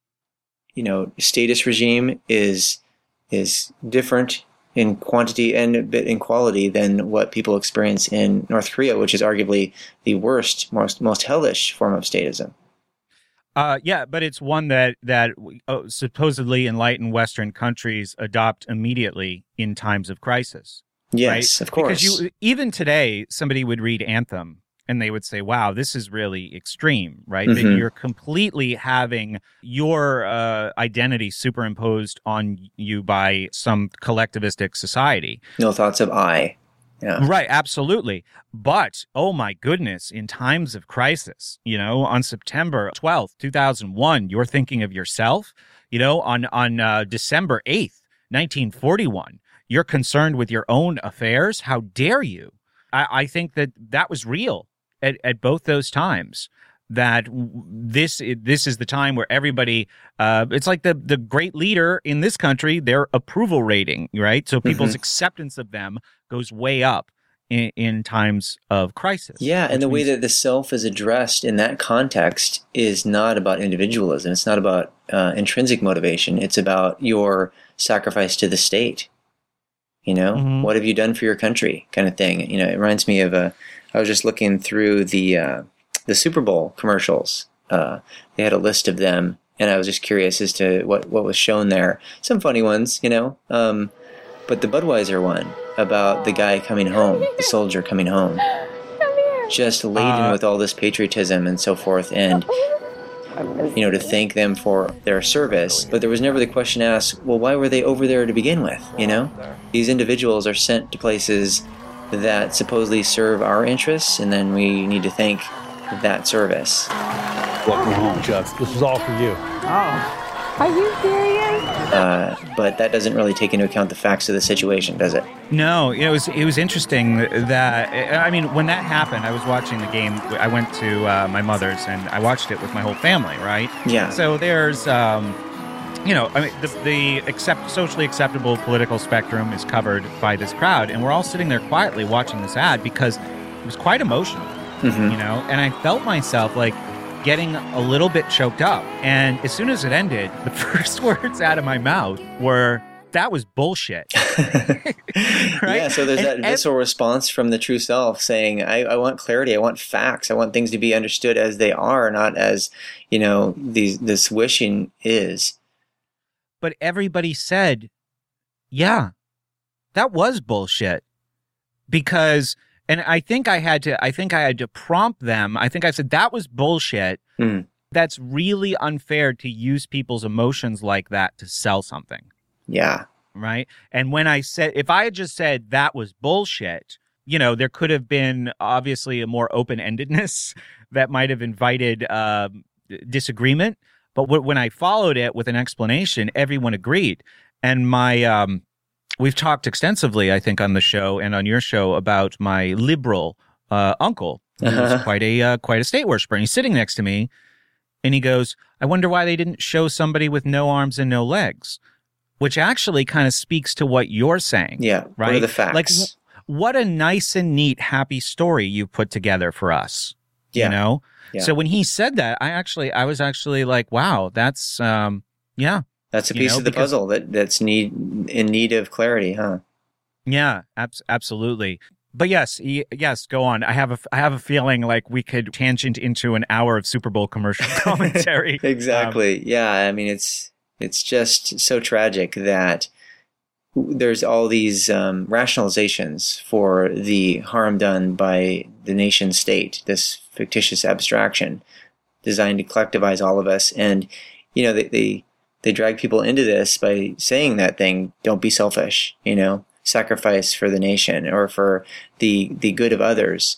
[SPEAKER 15] you know, status regime is, is different in quantity and a bit in quality than what people experience in North Korea, which is arguably the worst, most, most hellish form of statism.
[SPEAKER 1] Uh, yeah, but it's one that that uh, supposedly enlightened Western countries adopt immediately in times of crisis.
[SPEAKER 15] Yes,
[SPEAKER 1] right?
[SPEAKER 15] of course.
[SPEAKER 1] Because you, even today, somebody would read Anthem and they would say, "Wow, this is really extreme," right?
[SPEAKER 15] Mm-hmm.
[SPEAKER 1] That you're completely having your uh, identity superimposed on you by some collectivistic society.
[SPEAKER 15] No thoughts of I. Yeah.
[SPEAKER 1] Right, absolutely. But, oh my goodness, in times of crisis, you know, on September twelfth, two thousand one, you're thinking of yourself. You know, on, on uh, December eighth, nineteen forty-one, you're concerned with your own affairs. How dare you? I, I think that that was real at, at both those times. That this this is the time where everybody, uh, it's like the, the great leader in this country, their approval rating, right? So people's mm-hmm. acceptance of them goes way up. in, in times of crisis.
[SPEAKER 15] Yeah, and the way
[SPEAKER 1] means-
[SPEAKER 15] that the self is addressed in that context is not about individualism. It's not about uh, intrinsic motivation. It's about your sacrifice to the state. You know, mm-hmm. What have you done for your country, kind of thing. You know, it reminds me of a. I was just looking through the uh, the Super Bowl commercials. Uh, they had a list of them, and I was just curious as to what what was shown there. Some funny ones, you know. Um, But the Budweiser one about the guy coming home, the soldier coming home, just laden uh, with all this patriotism and so forth, and, you know, to thank them for their service. But there was never the question asked, well, why were they over there to begin with, you know? These individuals are sent to places that supposedly serve our interests, and then we need to thank that service.
[SPEAKER 12] Welcome home, Chuck. This is all for you.
[SPEAKER 16] Oh. Are you serious?
[SPEAKER 15] Uh, but that doesn't really take into account the facts of the situation, does it?
[SPEAKER 1] No, it was it was interesting that, I mean, when that happened, I was watching the game. I went to uh, my mother's and I watched it with my whole family, right?
[SPEAKER 15] Yeah.
[SPEAKER 1] So there's, um, you know, I mean, the, the accept, socially acceptable political spectrum is covered by this crowd, and we're all sitting there quietly watching this ad because it was quite emotional, mm-hmm. you know, and I felt myself like getting a little bit choked up. And as soon as it ended, the first words out of my mouth were, that was bullshit. Right?
[SPEAKER 15] Yeah, so there's and, that visceral and, response from the true self saying, I, I want clarity, I want facts, I want things to be understood as they are, not as, you know, these this wishing is.
[SPEAKER 1] But everybody said, yeah, that was bullshit. Because... And I think I had to, I think I had to prompt them. I think I said, that was bullshit.
[SPEAKER 15] Mm.
[SPEAKER 1] That's really unfair to use people's emotions like that to sell something.
[SPEAKER 15] Yeah.
[SPEAKER 1] Right. And when I said, if I had just said that was bullshit, you know, there could have been obviously a more open-endedness that might have invited uh, disagreement. But w- when I followed it with an explanation, everyone agreed. And my, um, we've talked extensively, I think, on the show and on your show about my liberal uh, uncle, who's uh-huh. quite a uh, quite a state worshiper. And he's sitting next to me, and he goes, "I wonder why they didn't show somebody with no arms and no legs," which actually kind of speaks to what you're saying.
[SPEAKER 15] Yeah,
[SPEAKER 1] right.
[SPEAKER 15] What are the facts?
[SPEAKER 1] Like, what a nice and neat, happy story you put together for us.
[SPEAKER 15] Yeah.
[SPEAKER 1] You know.
[SPEAKER 15] Yeah.
[SPEAKER 1] So when he said that, I actually, I was actually like, "Wow, that's um, yeah."
[SPEAKER 15] That's a piece you know, of the because, puzzle that, that's need in need of clarity, huh?
[SPEAKER 1] Yeah, ab- absolutely. But yes, y- yes, go on. I have a, I have a feeling like we could tangent into an hour of Super Bowl commercial commentary.
[SPEAKER 15] Exactly. Um, yeah, I mean, it's it's just so tragic that there's all these um, rationalizations for the harm done by the nation state, this fictitious abstraction designed to collectivize all of us. And, you know, they... they They drag people into this by saying that thing, don't be selfish, you know, sacrifice for the nation or for the the good of others.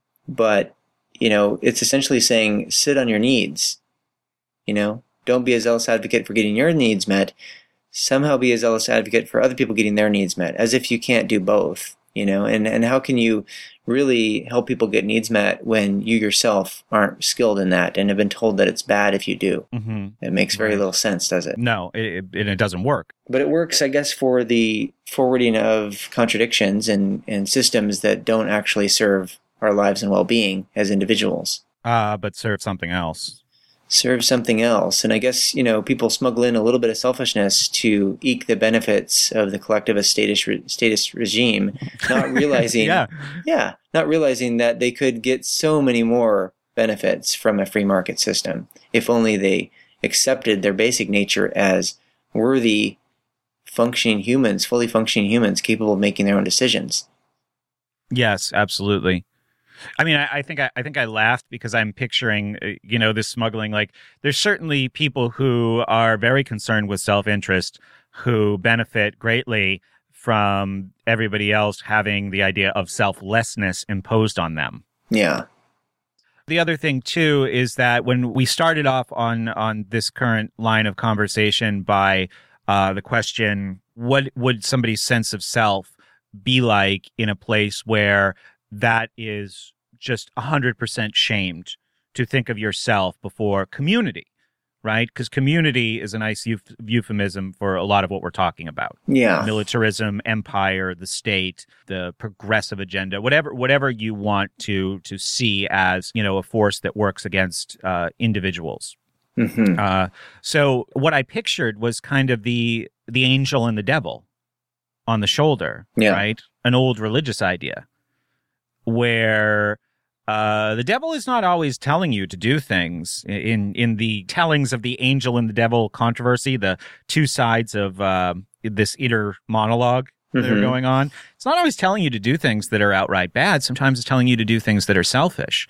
[SPEAKER 15] But, you know, it's essentially saying sit on your needs, you know, don't be a zealous advocate for getting your needs met. Somehow be a zealous advocate for other people getting their needs met, as if you can't do both, you know, and, and how can you really help people get needs met when you yourself aren't skilled in that and have been told that it's bad if you do?
[SPEAKER 1] Mm-hmm.
[SPEAKER 15] It makes very right. little sense, does it?
[SPEAKER 1] No, it, it, it doesn't work.
[SPEAKER 15] But it works, I guess, for the forwarding of contradictions and, and systems that don't actually serve our lives and well-being as individuals.
[SPEAKER 1] Uh, but serve something else.
[SPEAKER 15] Serve something else. And I guess, you know, people smuggle in a little bit of selfishness to eke the benefits of the collectivist statist, re- statist regime, not realizing,
[SPEAKER 1] yeah.
[SPEAKER 15] yeah, not realizing that they could get so many more benefits from a free market system if only they accepted their basic nature as worthy, functioning humans, fully functioning humans capable of making their own decisions.
[SPEAKER 1] Yes, absolutely. I mean, I, I think I, I think I laughed because I'm picturing, uh, you know, this smuggling. Like, there's certainly people who are very concerned with self-interest who benefit greatly from everybody else having the idea of selflessness imposed on them.
[SPEAKER 15] Yeah.
[SPEAKER 1] The other thing, too, is that when we started off on, on this current line of conversation by uh, the question, what would somebody's sense of self be like in a place where that is just one hundred percent shamed to think of yourself before community, right? Because community is a nice euph- euphemism for a lot of what we're talking about.
[SPEAKER 15] Yeah.
[SPEAKER 1] Militarism, empire, the state, the progressive agenda, whatever whatever you want to to see as, you know, a force that works against uh, individuals.
[SPEAKER 15] Mm-hmm.
[SPEAKER 1] Uh, so what I pictured was kind of the the angel and the devil on the shoulder,
[SPEAKER 15] yeah.
[SPEAKER 1] right? An old religious idea where Uh, the devil is not always telling you to do things. In in the tellings of the angel and the devil controversy, the two sides of uh, this inner monologue that
[SPEAKER 15] mm-hmm.
[SPEAKER 1] are going on, it's not always telling you to do things that are outright bad. Sometimes it's telling you to do things that are selfish.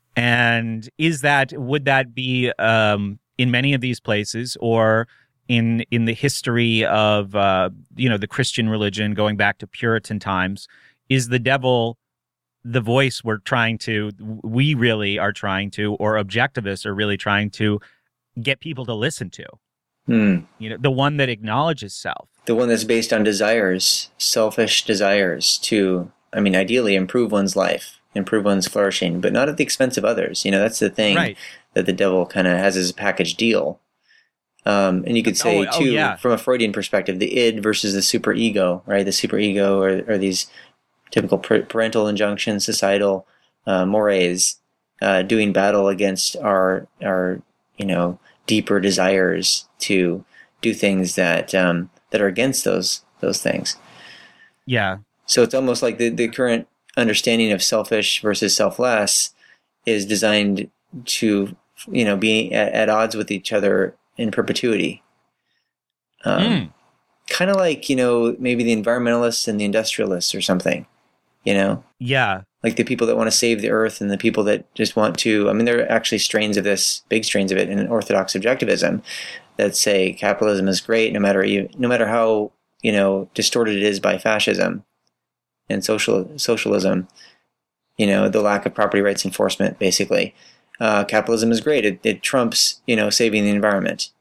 [SPEAKER 1] And is that, would that be um, in many of these places, or in in the history of uh, you know, the Christian religion going back to Puritan times, is the devil the voice we're trying to, we really are trying to, or objectivists are really trying to get people to listen to?
[SPEAKER 15] Hmm.
[SPEAKER 1] You know, the one that acknowledges self.
[SPEAKER 15] The one that's based on desires, selfish desires to, I mean, ideally improve one's life, improve one's flourishing, but not at the expense of others. You know, that's the thing
[SPEAKER 1] right.
[SPEAKER 15] that the devil kind of has as a package deal. Um, and you could say,
[SPEAKER 1] oh,
[SPEAKER 15] too,
[SPEAKER 1] oh, yeah.
[SPEAKER 15] from a Freudian perspective, the id versus the superego, right? The superego are, are these typical parental injunctions, societal uh, mores, uh, doing battle against our, our, you know, deeper desires to do things that um, that are against those those things.
[SPEAKER 1] Yeah.
[SPEAKER 15] So it's almost like the, the current understanding of selfish versus selfless is designed to, you know, be at, at odds with each other in perpetuity. Um,
[SPEAKER 1] mm.
[SPEAKER 15] Kind of like, you know, maybe the environmentalists and the industrialists or something. You know?
[SPEAKER 1] Yeah.
[SPEAKER 15] Like the people that want to save the earth and the people that just want to, I mean, there are actually strains of this, big strains of it in orthodox subjectivism that say capitalism is great no matter you, no matter how, you know, distorted it is by fascism and social socialism, you know, the lack of property rights enforcement, basically. Uh, capitalism is great. It, it trumps, you know, saving the environment.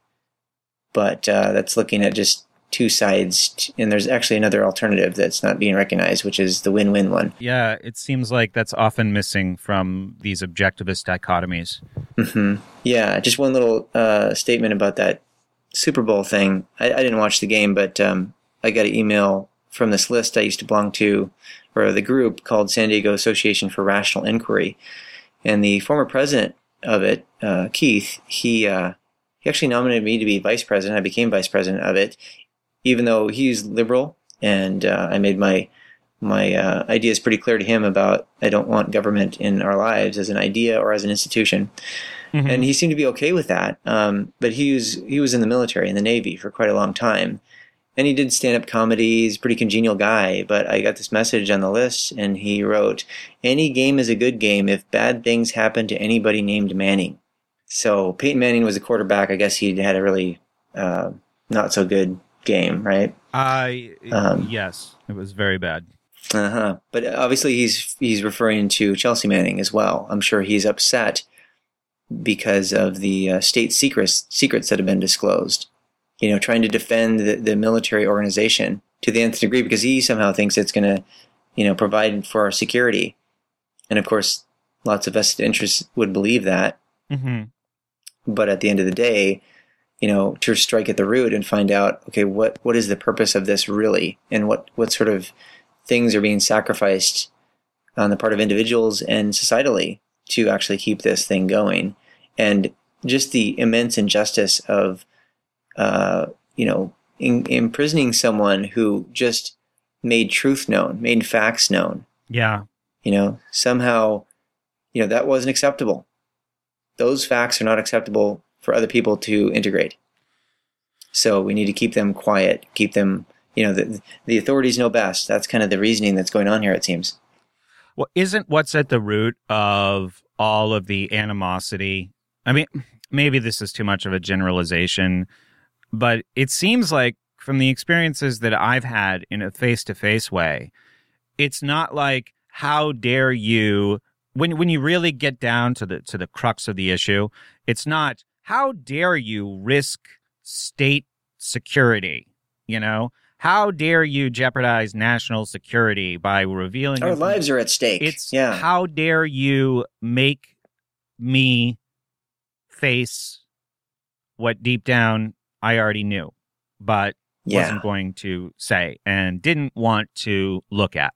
[SPEAKER 15] But uh, that's looking at just two sides, and there's actually another alternative that's not being recognized, which is the win-win one.
[SPEAKER 1] Yeah, it seems like that's often missing from these objectivist dichotomies.
[SPEAKER 15] Mm-hmm. Yeah, just one little uh, statement about that Super Bowl thing. I, I didn't watch the game, but um, I got an email from this list I used to belong to, or the group called San Diego Association for Rational Inquiry, and the former president of it, uh, Keith, he uh, he actually nominated me to be vice president. I became vice president of it, even though he's liberal, and uh, I made my my uh, ideas pretty clear to him about I don't want government in our lives as an idea or as an institution. Mm-hmm. And he seemed to be okay with that. Um, but he was he was in the military, in the Navy, for quite a long time. And he did stand-up comedy. He's a pretty congenial guy. But I got this message on the list, and he wrote, "Any game is a good game if bad things happen to anybody named Manning." So Peyton Manning was a quarterback. I guess he had a really uh, not so good game, right?
[SPEAKER 1] I uh, um, yes, it was very bad.
[SPEAKER 15] Uh huh. But obviously, he's he's referring to Chelsea Manning as well. I'm sure he's upset because of the uh, state secrets secrets that have been disclosed. You know, trying to defend the, the military organization to the nth degree because he somehow thinks it's going to, you know, provide for our security. And of course, lots of vested interests would believe that.
[SPEAKER 1] Mm-hmm.
[SPEAKER 15] But at the end of the day, you know, to strike at the root and find out, okay, what, what is the purpose of this really? And what, what sort of things are being sacrificed on the part of individuals and societally to actually keep this thing going? And just the immense injustice of, uh, you know, in, imprisoning someone who just made truth known, made facts known.
[SPEAKER 1] Yeah.
[SPEAKER 15] You know, somehow, you know, that wasn't acceptable. Those facts are not acceptable for other people to integrate. So we need to keep them quiet, keep them, you know, the, the authorities know best. That's kind of the reasoning that's going on here, it seems.
[SPEAKER 1] Well, isn't what's at the root of all of the animosity? I mean, maybe this is too much of a generalization, but it seems like from the experiences that I've had in a face-to-face way, it's not like, how dare you, when when you really get down to the to the crux of the issue, it's not, how dare you risk state security, you know? How dare you jeopardize national security by revealing...
[SPEAKER 15] Our lives are at stake.
[SPEAKER 1] It's,
[SPEAKER 15] yeah.
[SPEAKER 1] How dare you make me face what deep down I already knew, but
[SPEAKER 15] yeah.
[SPEAKER 1] wasn't going to say and didn't want to look at.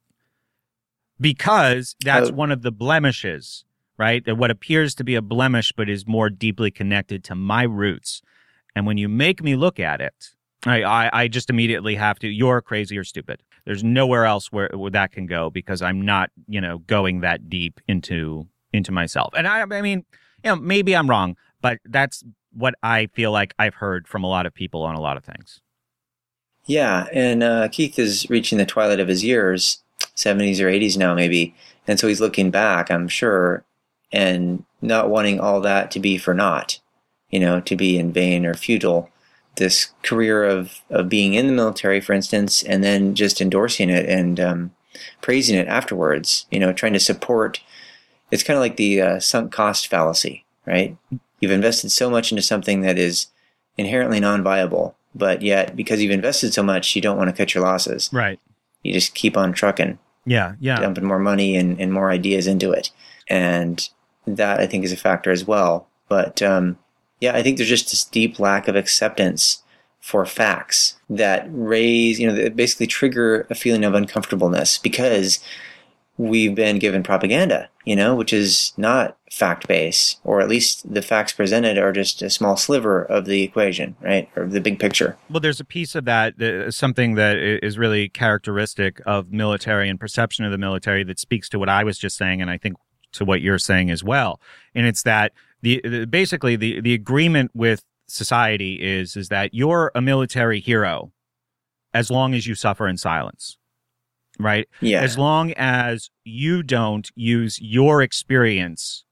[SPEAKER 1] Because that's
[SPEAKER 15] oh.
[SPEAKER 1] one of the blemishes, right? That what appears to be a blemish, but is more deeply connected to my roots. And when you make me look at it, I, I, I just immediately have to, you're crazy or stupid. There's nowhere else where, where that can go because I'm not, you know, going that deep into into myself. And I, I mean, you know, maybe I'm wrong, but that's what I feel like I've heard from a lot of people on a lot of things.
[SPEAKER 15] Yeah, and uh, Keith is reaching the twilight of his years, seventies or eighties now maybe, and so he's looking back, I'm sure, and not wanting all that to be for naught, you know, to be in vain or futile. This career of, of being in the military, for instance, and then just endorsing it and um, praising it afterwards, you know, trying to support. It's kind of like the uh, sunk cost fallacy, right? You've invested so much into something that is inherently non-viable, but yet because you've invested so much, you don't want to cut your losses.
[SPEAKER 1] Right.
[SPEAKER 15] You just keep on trucking.
[SPEAKER 1] Yeah, yeah.
[SPEAKER 15] Dumping more money and, and more ideas into it. And that, I think, is a factor as well. But, um, yeah, I think there's just this deep lack of acceptance for facts that raise, you know, that basically trigger a feeling of uncomfortableness because we've been given propaganda, you know, which is not fact-based, or at least the facts presented are just a small sliver of the equation, right, or the big picture.
[SPEAKER 1] Well, there's a piece of that, uh, something that is really characteristic of military and perception of the military that speaks to what I was just saying, and I think to what you're saying as well. And it's that the, the basically the, the agreement with society is is that you're a military hero as long as you suffer in silence. Right?
[SPEAKER 15] Yeah.
[SPEAKER 1] As long as you don't use your experience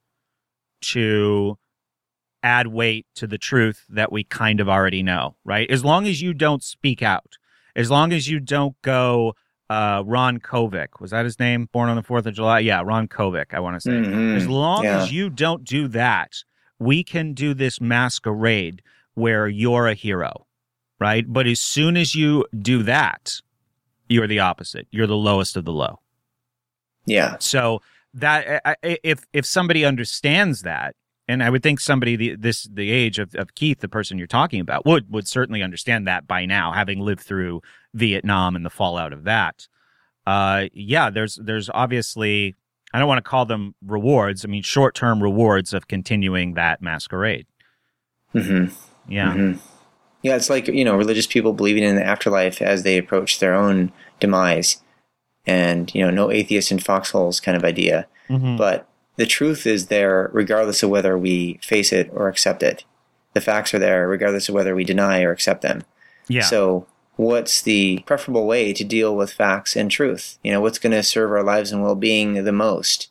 [SPEAKER 1] to add weight to the truth that we kind of already know, right? As long as you don't speak out, as long as you don't go, uh, Ron Kovic, was that his name? Born on the fourth of July? Yeah, Ron Kovic, I want to say.
[SPEAKER 15] Mm-hmm.
[SPEAKER 1] As long
[SPEAKER 15] yeah.
[SPEAKER 1] as you don't do that, we can do this masquerade where you're a hero, right? But as soon as you do that, you're the opposite. You're the lowest of the low.
[SPEAKER 15] Yeah.
[SPEAKER 1] So that if if somebody understands that, and I would think somebody the, this the age of, of Keith, the person you're talking about, would would certainly understand that by now, having lived through Vietnam and the fallout of that. Uh, yeah, there's there's obviously, I don't want to call them rewards. I mean, short term rewards of continuing that masquerade.
[SPEAKER 15] Mm-hmm.
[SPEAKER 1] Yeah.
[SPEAKER 15] Mm-hmm. Yeah, it's like, you know, religious people believing in the afterlife as they approach their own demise, and, you know, no atheist in foxholes kind of idea.
[SPEAKER 1] Mm-hmm.
[SPEAKER 15] But the truth is there regardless of whether we face it or accept it. The facts are there regardless of whether we deny or accept them.
[SPEAKER 1] Yeah.
[SPEAKER 15] So what's the preferable way to deal with facts and truth? You know, what's going to serve our lives and well-being the most?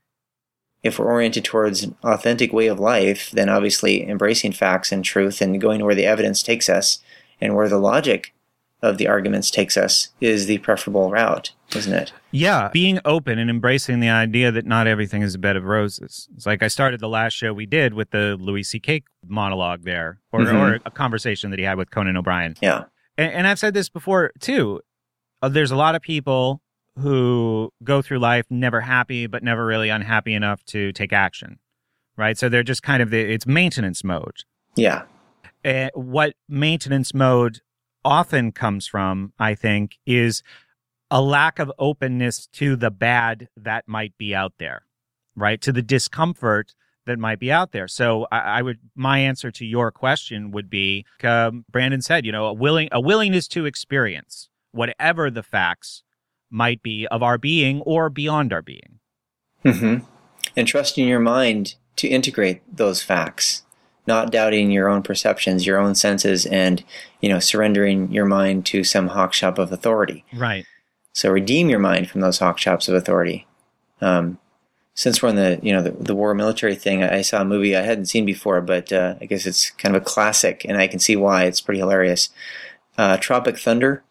[SPEAKER 15] If we're oriented towards an authentic way of life, then obviously embracing facts and truth and going to where the evidence takes us and where the logic of the arguments takes us is the preferable route, isn't it?
[SPEAKER 1] Yeah, being open and embracing the idea that not everything is a bed of roses. It's like I started the last show we did with the Louis C K monologue there, or,
[SPEAKER 15] mm-hmm.
[SPEAKER 1] or a conversation that he had with Conan O'Brien.
[SPEAKER 15] Yeah.
[SPEAKER 1] And, and I've said this before, too. Uh, there's a lot of people who go through life never happy, but never really unhappy enough to take action, right? So they're just kind of, the, it's maintenance mode.
[SPEAKER 15] Yeah.
[SPEAKER 1] Uh, what maintenance mode often comes from, I think, is a lack of openness to the bad that might be out there, right? To the discomfort that might be out there. So I, I would, my answer to your question would be, um, Brandon said, you know, a willing, a willingness to experience whatever the facts might be of our being or beyond our being.
[SPEAKER 15] Mm-hmm. And trusting your mind to integrate those facts, not doubting your own perceptions, your own senses, and, you know, surrendering your mind to some hawk shop of authority.
[SPEAKER 1] Right.
[SPEAKER 15] So redeem your mind from those hawk shops of authority. Um, since we're on the, you know, the, the war military thing, I, I saw a movie I hadn't seen before, but uh, I guess it's kind of a classic, and I can see why. It's pretty hilarious. Uh, Tropic Thunder.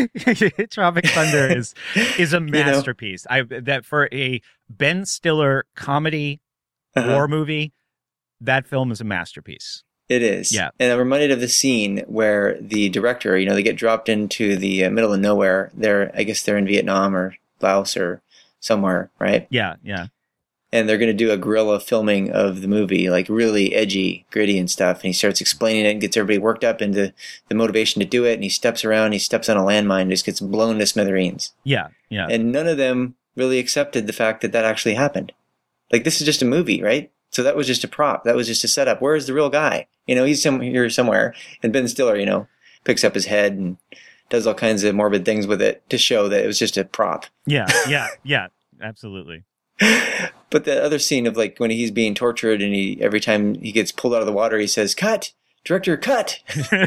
[SPEAKER 1] Tropic Thunder is is a masterpiece. You know? I that for a Ben Stiller comedy uh-huh. war movie, that film is a masterpiece.
[SPEAKER 15] It is.
[SPEAKER 1] Yeah.
[SPEAKER 15] And I'm reminded of the scene where the director, you know, they get dropped into the uh, middle of nowhere. They're, I guess they're in Vietnam or Laos or somewhere, right?
[SPEAKER 1] Yeah, yeah.
[SPEAKER 15] and they're going to do a guerrilla filming of the movie, like really edgy, gritty and stuff. And he starts explaining it and gets everybody worked up into the motivation to do it. And he steps around, he steps on a landmine, and just gets blown to smithereens.
[SPEAKER 1] Yeah, yeah.
[SPEAKER 15] And none of them really accepted the fact that that actually happened. Like, this is just a movie, right? So that was just a prop. That was just a setup. Where is the real guy? You know, he's some, here somewhere. And Ben Stiller, you know, picks up his head and does all kinds of morbid things with it to show that it was just a prop.
[SPEAKER 1] Yeah, yeah, yeah, absolutely.
[SPEAKER 15] But the other scene of, like, when he's being tortured and he every time he gets pulled out of the water, he says, "Cut, director, cut,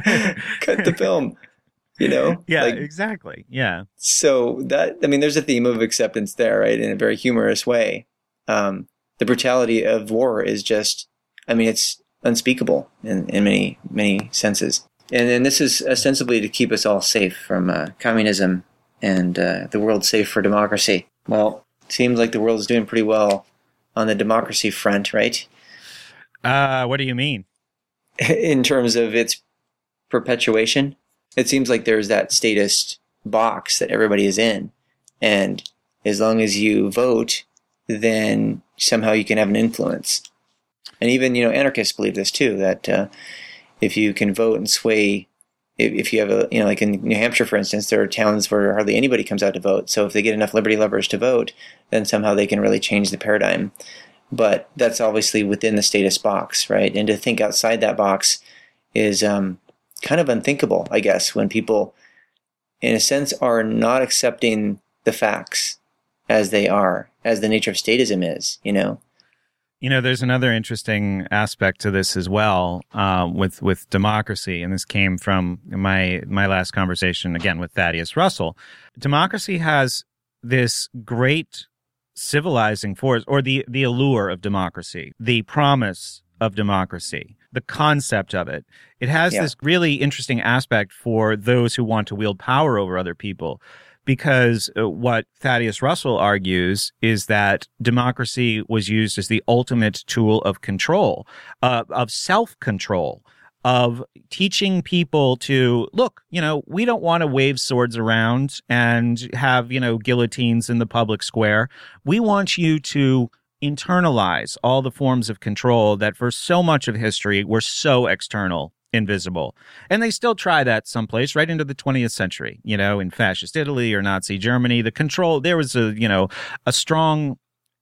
[SPEAKER 15] cut the film." You know?
[SPEAKER 1] Yeah,
[SPEAKER 15] like,
[SPEAKER 1] exactly. Yeah.
[SPEAKER 15] So that, I mean, there's a theme of acceptance there, right? In a very humorous way. Um, the brutality of war is just, I mean, it's unspeakable in, in many, many senses. And then this is ostensibly to keep us all safe from uh, communism and uh, the world safe for democracy. Well, it seems like the world is doing pretty well on the democracy front, right?
[SPEAKER 1] Uh, what do you mean?
[SPEAKER 15] In terms of its perpetuation, it seems like there's that statist box that everybody is in. And as long as you vote, then somehow you can have an influence. And even, you know, anarchists believe this too, that uh, if you can vote and sway, if, if you have a, you know, like in New Hampshire, for instance, there are towns where hardly anybody comes out to vote. So if they get enough liberty lovers to vote, then somehow they can really change the paradigm. But that's obviously within the statist box, right? And to think outside that box is um, kind of unthinkable, I guess, when people, in a sense, are not accepting the facts as they are, as the nature of statism is, you know?
[SPEAKER 1] You know, there's another interesting aspect to this as well, uh, with with democracy, and this came from my my last conversation again with Thaddeus Russell. Democracy has this great civilizing force, or the the allure of democracy, the promise of democracy, the concept of it. It has yeah. this really interesting aspect for those who want to wield power over other people. Because what Thaddeus Russell argues is that democracy was used as the ultimate tool of control, uh, of self-control, of teaching people to, look, you know, we don't want to wave swords around and have, you know, guillotines in the public square. We want you to internalize all the forms of control that for so much of history were so external, invisible. And they still try that someplace right into the twentieth century, you know, in fascist Italy or Nazi Germany. The control, there was a, you know, a strong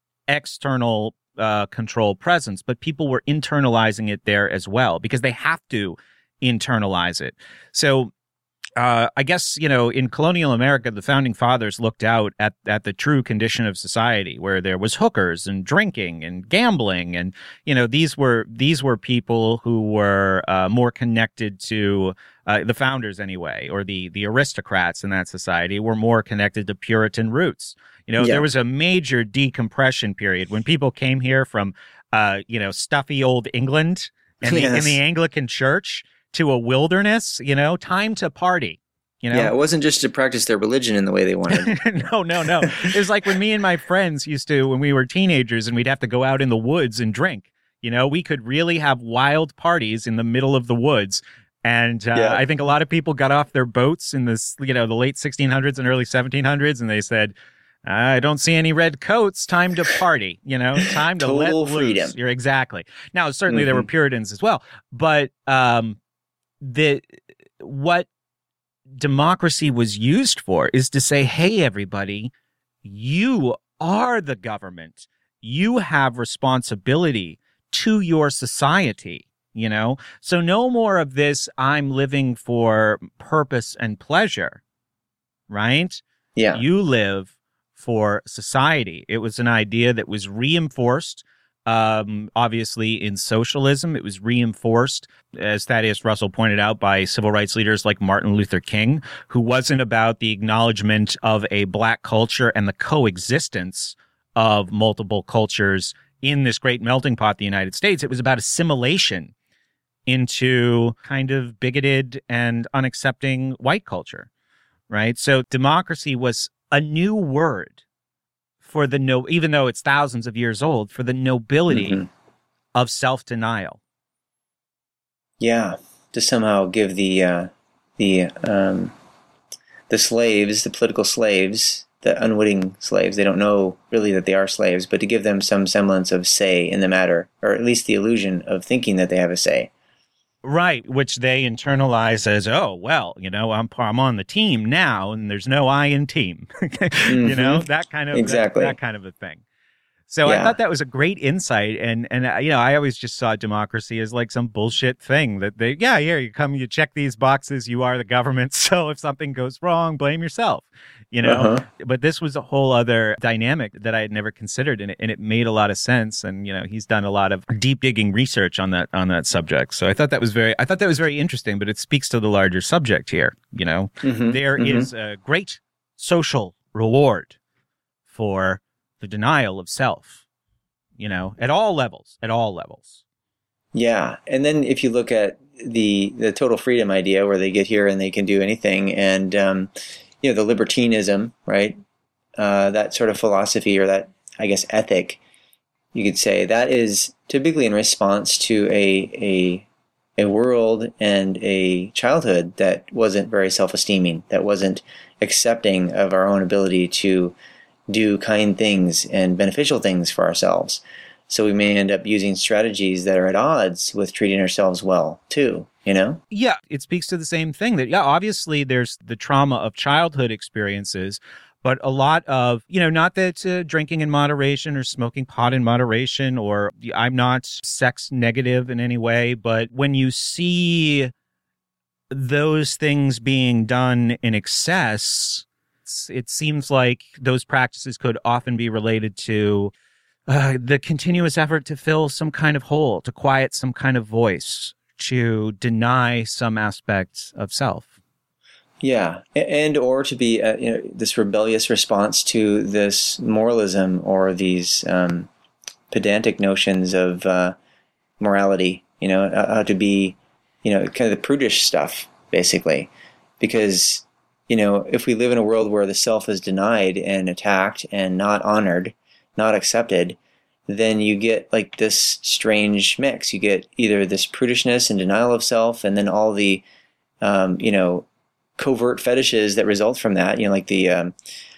[SPEAKER 1] external uh, control presence, but people were internalizing it there as well because they have to internalize it. So Uh, I guess, you know, in colonial America, the founding fathers looked out at, at the true condition of society where there was hookers and drinking and gambling. And, you know, these were these were people who were uh, more connected to uh, the founders anyway, or the, the aristocrats in that society were more connected to Puritan roots. You know, yeah. there was a major decompression period when people came here from, uh, you know, stuffy old England and yes. the, in the Anglican Church to a wilderness, you know, time to party, you know?
[SPEAKER 15] Yeah, it wasn't just to practice their religion in the way they wanted.
[SPEAKER 1] no, no, no. It was like when me and my friends used to, when we were teenagers and we'd have to go out in the woods and drink, you know, we could really have wild parties in the middle of the woods. And uh, yeah. I think a lot of people got off their boats in this, you know, the late sixteen hundreds and early seventeen hundreds, and they said, I don't see any red coats. Time to party, you know, time to let loose.
[SPEAKER 15] Freedom.
[SPEAKER 1] You're exactly. Now, certainly
[SPEAKER 15] mm-hmm.
[SPEAKER 1] there were Puritans as well, but, um, the what democracy was used for is to say, hey, everybody, you are the government. You have responsibility to your society, you know? So no more of this, I'm living for purpose and pleasure, right?
[SPEAKER 15] Yeah.
[SPEAKER 1] You live for society. It was an idea that was reinforced Um, obviously in socialism. It was reinforced, as Thaddeus Russell pointed out, by civil rights leaders like Martin Luther King, who wasn't about the acknowledgement of a black culture and the coexistence of multiple cultures in this great melting pot, the United States. It was about assimilation into kind of bigoted and unaccepting white culture, right? So democracy was a new word for the no, even though it's thousands of years old, for the nobility mm-hmm. of self-denial.
[SPEAKER 15] Yeah, to somehow give the uh, the um, the slaves, the political slaves, the unwitting slaves. They don't know really that they are slaves, but to give them some semblance of say in the matter, or at least the illusion of thinking that they have a say.
[SPEAKER 1] Right, which they internalize as, oh, well, you know, I'm I'm on the team now, and there's no I in team. mm-hmm. You know, that kind of
[SPEAKER 15] exactly.
[SPEAKER 1] that, that kind of a thing. So yeah. I thought that was a great insight, and and uh, you know, I always just saw democracy as like some bullshit thing that they, yeah, here you come, you check these boxes, you are the government, so if something goes wrong, blame yourself, you know. Uh-huh. But this was a whole other dynamic that I had never considered, and it, and it made a lot of sense. And you know, he's done a lot of deep digging research on that on that subject. So I thought that was very, I thought that was very interesting. But it speaks to the larger subject here. You know,
[SPEAKER 15] mm-hmm.
[SPEAKER 1] there
[SPEAKER 15] mm-hmm.
[SPEAKER 1] is a great social reward for the denial of self, you know, at all levels, at all levels.
[SPEAKER 15] Yeah. And then if you look at the the total freedom idea where they get here and they can do anything, and, um, you know, the libertinism, right? Uh, that sort of philosophy, or that, I guess, ethic, you could say, that is typically in response to a a a world and a childhood that wasn't very self-esteeming, that wasn't accepting of our own ability to do kind things and beneficial things for ourselves. So we may end up using strategies that are at odds with treating ourselves well, too, you know?
[SPEAKER 1] Yeah, it speaks to the same thing that, yeah, obviously there's the trauma of childhood experiences, but a lot of, you know, not that uh, drinking in moderation or smoking pot in moderation, or I'm not sex negative in any way, but when you see those things being done in excess, it seems like those practices could often be related to uh, the continuous effort to fill some kind of hole, to quiet some kind of voice, to deny some aspect of self.
[SPEAKER 15] Yeah, and or to be uh, you know, this rebellious response to this moralism or these um, pedantic notions of uh, morality, you know, how to be, you know, kind of the prudish stuff, basically, because you know, if we live in a world where the self is denied and attacked and not honored, not accepted, then you get like this strange mix. You get either this prudishness and denial of self, and then all the, um, you know, covert fetishes that result from that. You know, like the um,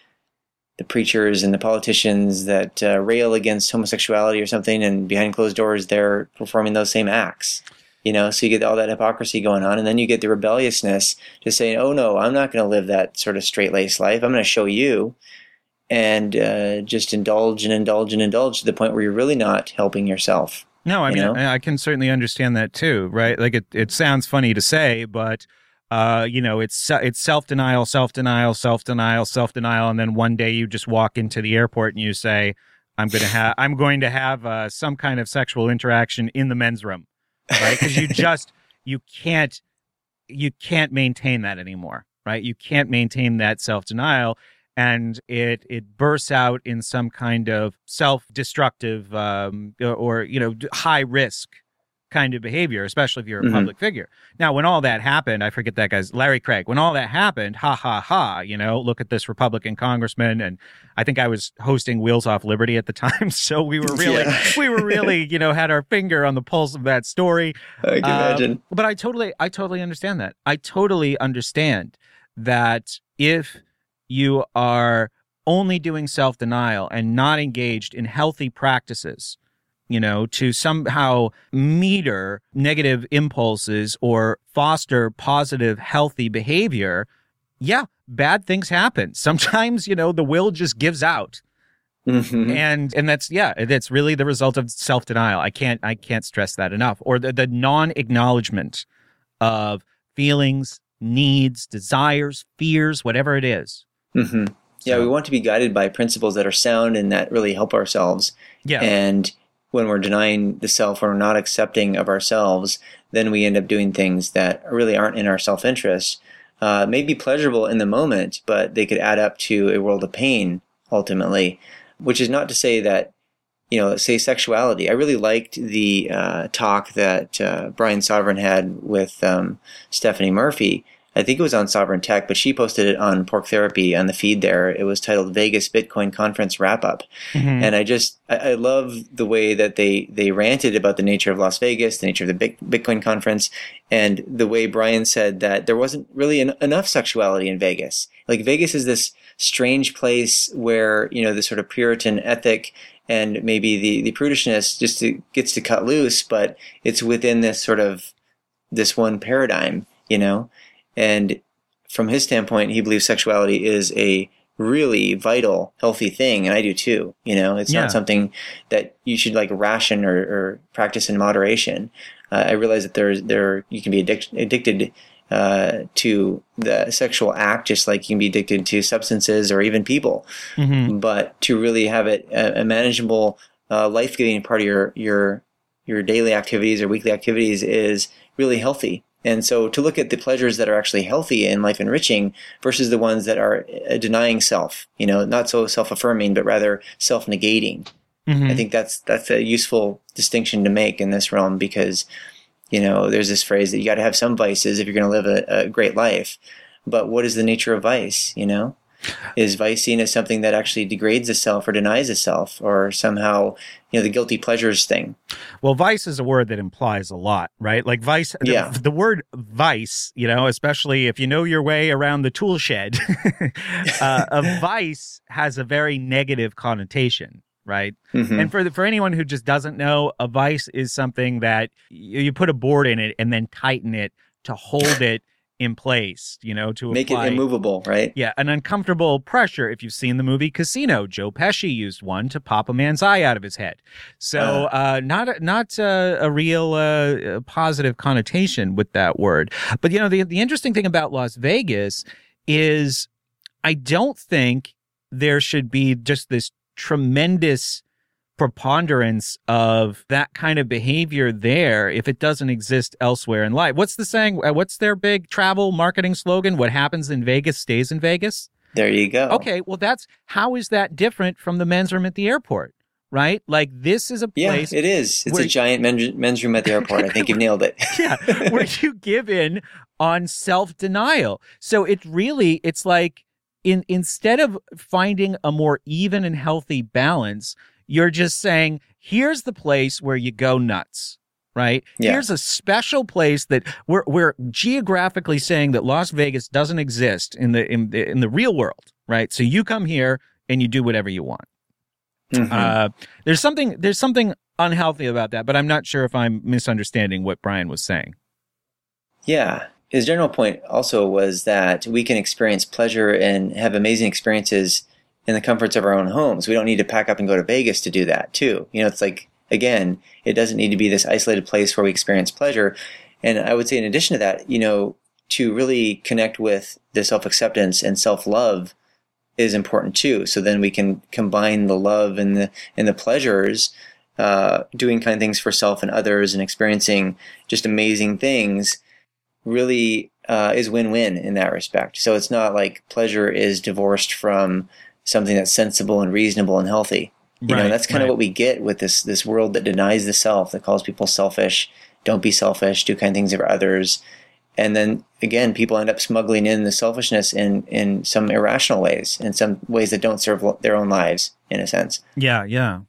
[SPEAKER 15] the preachers and the politicians that uh, rail against homosexuality or something, and behind closed doors they're performing those same acts. You know, so you get all that hypocrisy going on, and then you get the rebelliousness to say, oh, no, I'm not going to live that sort of straight-laced life. I'm going to show you, and uh, just indulge and indulge and indulge to the point where you're really not helping yourself.
[SPEAKER 1] No, I mean,
[SPEAKER 15] know?
[SPEAKER 1] I can certainly understand that too, right? Like, it, it sounds funny to say, but, uh, you know, it's it's self-denial, self-denial, self-denial, self-denial, and then one day you just walk into the airport and you say, I'm going to have I'm going to have uh, some kind of sexual interaction in the men's room. Right, because you just you can't you can't maintain that anymore, right? You can't maintain that self-denial, and it it bursts out in some kind of self-destructive um, or you know high risk kind of behavior, especially if you're a mm-hmm. public figure. Now, when all that happened, I forget that guy's Larry Craig. When all that happened, ha ha ha, you know, look at this Republican congressman, and I think I was hosting Wheels Off Liberty at the time, so we were really, yeah. we were really, you know, had our finger on the pulse of that story.
[SPEAKER 15] I can um, imagine.
[SPEAKER 1] But I totally, I totally understand that. I totally understand that if you are only doing self-denial and not engaged in healthy practices, you know, to somehow meter negative impulses or foster positive, healthy behavior, yeah, bad things happen. Sometimes, you know, the will just gives out.
[SPEAKER 15] Mm-hmm.
[SPEAKER 1] And and that's, yeah, that's really the result of self-denial. I can't I can't stress that enough. Or the, the non-acknowledgement of feelings, needs, desires, fears, whatever it is.
[SPEAKER 15] Mm-hmm. Yeah, so, we want to be guided by principles that are sound and that really help ourselves.
[SPEAKER 1] Yeah.
[SPEAKER 15] And when we're denying the self or not accepting of ourselves, then we end up doing things that really aren't in our self-interest. Uh, may be pleasurable in the moment, but they could add up to a world of pain ultimately, which is not to say that, you know, say sexuality. I really liked the uh, talk that uh, Brian Sovereign had with um, Stephanie Murphy I think it was on Sovereign Tech, but she posted it on Pork Therapy on the feed there. It was titled Vegas Bitcoin Conference Wrap Up. Mm-hmm. And I just, I, I love the way that they, they ranted about the nature of Las Vegas, the nature of the Bitcoin conference, and the way Brian said that there wasn't really en- enough sexuality in Vegas. Like Vegas is this strange place where, you know, the sort of Puritan ethic and maybe the, the prudishness just to, gets to cut loose, but it's within this sort of, this one paradigm, you know? And from his standpoint, he believes sexuality is a really vital, healthy thing. And I do too. You know, it's yeah. not something that you should like ration or, or practice in moderation. Uh, I realize that there's, there, you can be addic- addicted uh, to the sexual act, just like you can be addicted to substances or even people. Mm-hmm. But to really have it a, a manageable, uh, life-giving part of your, your, your daily activities or weekly activities is really healthy. And so to look at the pleasures that are actually healthy and life enriching versus the ones that are denying self, you know, not so self-affirming, but rather self-negating. Mm-hmm. I think that's, that's a useful distinction to make in this realm because, you know, there's this phrase that you got to have some vices if you're going to live a, a great life. But what is the nature of vice? You know, is vice seen as something that actually degrades the self or denies the self or somehow, you know, the guilty pleasures thing?
[SPEAKER 1] Well, vice is a word that implies a lot, right? Like vice,
[SPEAKER 15] yeah.
[SPEAKER 1] the, the word vice, you know, especially if you know your way around the tool shed, uh, a vice has a very negative connotation. Right. Mm-hmm. And for the, for anyone who just doesn't know, a vice is something that you, you put a board in it and then tighten it to hold it in place, you know, to
[SPEAKER 15] make
[SPEAKER 1] apply,
[SPEAKER 15] it immovable, right?
[SPEAKER 1] Yeah. An uncomfortable pressure. If you've seen the movie Casino, Joe Pesci used one to pop a man's eye out of his head. So uh, uh, not, not uh, a real uh, positive connotation with that word. But, you know, the, the interesting thing about Las Vegas is I don't think there should be just this tremendous preponderance of that kind of behavior there if it doesn't exist elsewhere in life. What's the saying? What's their big travel marketing slogan? What happens in Vegas stays in Vegas.
[SPEAKER 15] There you go.
[SPEAKER 1] Okay, well, that's how is that different from the men's room at the airport, right? Like this is a place.
[SPEAKER 15] Yeah, it is. It's a giant men's, men's room at the airport. I think you've nailed it.
[SPEAKER 1] Yeah, where you give in on self-denial. So it really, it's like, In, instead of finding a more even and healthy balance, you're just saying, here's the place where you go nuts, right?
[SPEAKER 15] Yeah.
[SPEAKER 1] Here's a special place that we're, we're geographically saying that Las Vegas doesn't exist in the, in the, in the real world, right? So you come here and you do whatever you want. Mm-hmm. Uh, there's something, there's something unhealthy about that, but I'm not sure if I'm misunderstanding what Brian was saying.
[SPEAKER 15] Yeah. His general point also was that we can experience pleasure and have amazing experiences in the comforts of our own homes. We don't need to pack up and go to Vegas to do that too. You know, it's like, again, it doesn't need to be this isolated place where we experience pleasure. And I would say in addition to that, you know, to really connect with the self-acceptance and self-love is important too. So then we can combine the love and the, and the pleasures, uh, doing kind things for self and others and experiencing just amazing things really uh, is win-win in that respect. So it's not like pleasure is divorced from something that's sensible and reasonable and healthy. You right, know, that's kind right. of what we get with this this world that denies the self, that calls people selfish, don't be selfish, do kind things for others. And then, again, people end up smuggling in the selfishness in, in some irrational ways, in some ways that don't serve their own lives, in a sense.
[SPEAKER 1] Yeah, yeah.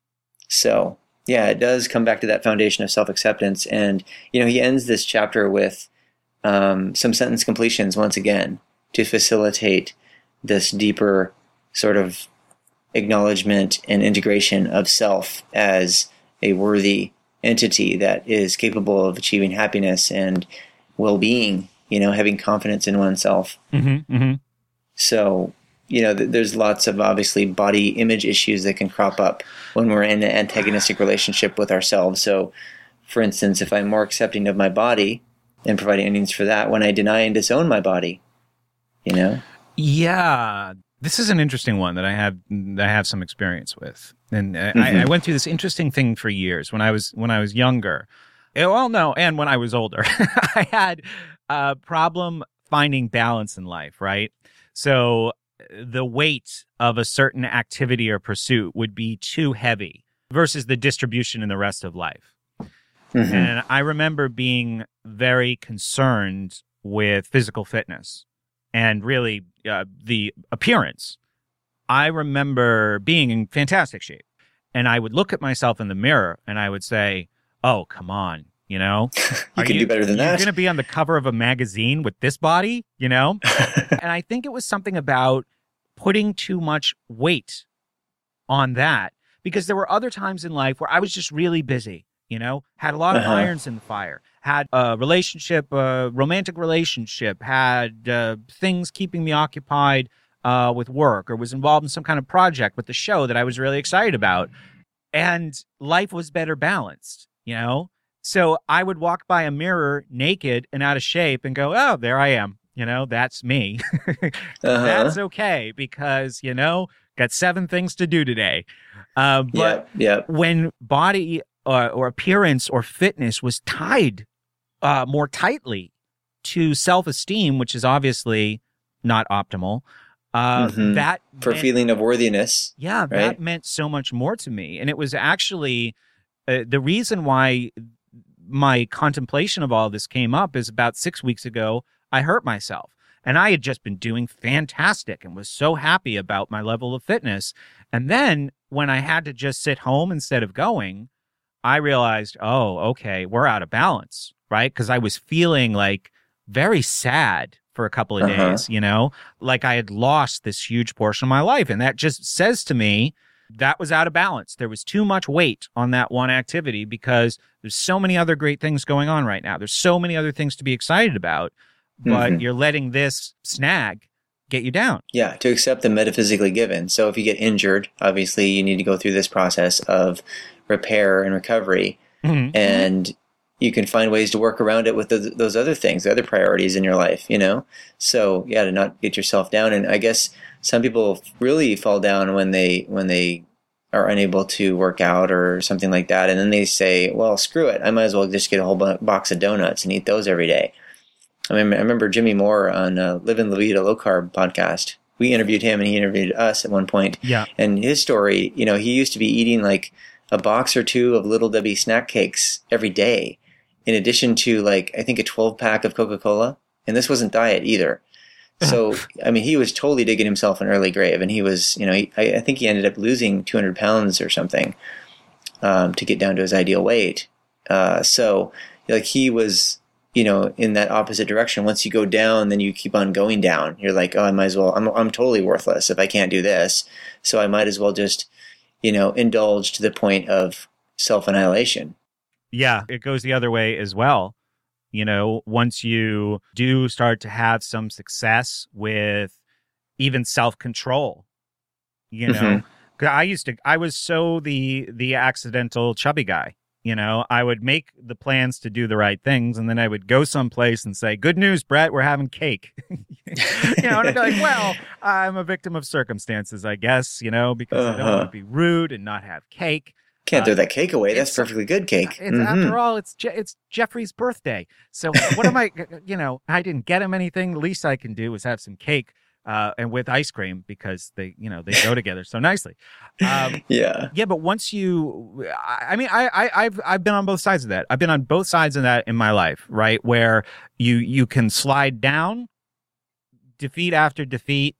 [SPEAKER 15] So, yeah, it does come back to that foundation of self-acceptance. And, you know, he ends this chapter with Um, some sentence completions once again to facilitate this deeper sort of acknowledgement and integration of self as a worthy entity that is capable of achieving happiness and well-being, you know, having confidence in oneself.
[SPEAKER 1] Mm-hmm, mm-hmm.
[SPEAKER 15] So, you know, th- there's lots of obviously body image issues that can crop up when we're in an antagonistic relationship with ourselves. So, for instance, if I'm more accepting of my body and providing evidence for that when I deny and disown my body, you know?
[SPEAKER 1] Yeah. This is an interesting one that I have, that I have some experience with. And mm-hmm. I, I went through this interesting thing for years when I was, when I was younger. Well, no, and when I was older, I had a problem finding balance in life, right? So the weight of a certain activity or pursuit would be too heavy versus the distribution in the rest of life. Mm-hmm. And I remember being very concerned with physical fitness and really uh, the appearance. I remember being in fantastic shape, and I would look at myself in the mirror and I would say, oh, come on, you know?
[SPEAKER 15] you can do better than that.
[SPEAKER 1] You're going to be on the cover of a magazine with this body, you know? And I think it was something about putting too much weight on that, because there were other times in life where I was just really busy, you know, had a lot of uh-huh. irons in the fire, had a relationship, a romantic relationship, had uh, things keeping me occupied uh, with work, or was involved in some kind of project with the show that I was really excited about. And life was better balanced, you know? So I would walk by a mirror naked and out of shape and go, oh, there I am. You know, that's me. uh-huh. That's okay, because, you know, got seven things to do today. Uh, but
[SPEAKER 15] yeah, yeah.
[SPEAKER 1] when body uh, or appearance or fitness was tied uh, more tightly to self-esteem, which is obviously not optimal, uh,
[SPEAKER 15] mm-hmm.
[SPEAKER 1] that
[SPEAKER 15] for
[SPEAKER 1] meant,
[SPEAKER 15] feeling of worthiness.
[SPEAKER 1] Yeah,
[SPEAKER 15] right?
[SPEAKER 1] That meant so much more to me. And it was actually uh, the reason why my contemplation of all this came up is about six weeks ago, I hurt myself, and I had just been doing fantastic and was so happy about my level of fitness. And then when I had to just sit home instead of going, I realized, oh, okay, we're out of balance, right? Because I was feeling like very sad for a couple of
[SPEAKER 15] uh-huh.
[SPEAKER 1] days, you know, like I had lost this huge portion of my life. And that just says to me, that was out of balance. There was too much weight on that one activity, because there's so many other great things going on right now. There's so many other things to be excited about. But mm-hmm. you're letting this snag get you down.
[SPEAKER 15] Yeah, to accept the metaphysically given. So if you get injured, obviously you need to go through this process of repair and recovery. Mm-hmm. And you can find ways to work around it with the, those other things, the other priorities in your life, you know? So yeah, to not get yourself down. And I guess some people really fall down when they when they are unable to work out or something like that. And then they say, well, screw it. I might as well just get a whole box of donuts and eat those every day. I mean, I remember Jimmy Moore on uh, Living La Vida Low Carb podcast. We interviewed him and he interviewed us at one point.
[SPEAKER 1] Yeah.
[SPEAKER 15] And his story, you know, he used to be eating like a box or two of Little Debbie snack cakes every day, in addition to like, I think a twelve pack of Coca-Cola. And this wasn't diet either. So, I mean, he was totally digging himself an early grave. And he was, you know, he, I, I think he ended up losing two hundred pounds or something um, to get down to his ideal weight. Uh, so, like, he was, you know, in that opposite direction. Once you go down, then you keep on going down. You're like, oh, I might as well, I'm I'm totally worthless if I can't do this. So I might as well just, you know, indulge to the point of self-annihilation.
[SPEAKER 1] Yeah, it goes the other way as well. You know, once you do start to have some success with even self-control, you know, mm-hmm. 'Cause I used to, I was so the the accidental chubby guy. You know, I would make the plans to do the right things, and then I would go someplace and say, good news, Brett, we're having cake. You know, and I'd be like, well, I'm a victim of circumstances, I guess, you know, because uh-huh. I don't want to be rude and not have cake.
[SPEAKER 15] Can't
[SPEAKER 1] uh,
[SPEAKER 15] throw that cake away. That's perfectly good cake.
[SPEAKER 1] It's, mm-hmm. After all, it's Je- it's Jeffrey's birthday. So what am I, you know, I didn't get him anything. The least I can do is have some cake. Uh, and with ice cream, because they, you know, they go together so nicely. Um,
[SPEAKER 15] yeah,
[SPEAKER 1] yeah. But once you, I, I mean, I, I, I've, I've been on both sides of that. I've been on both sides of that in my life, right? Where you, you can slide down, defeat after defeat,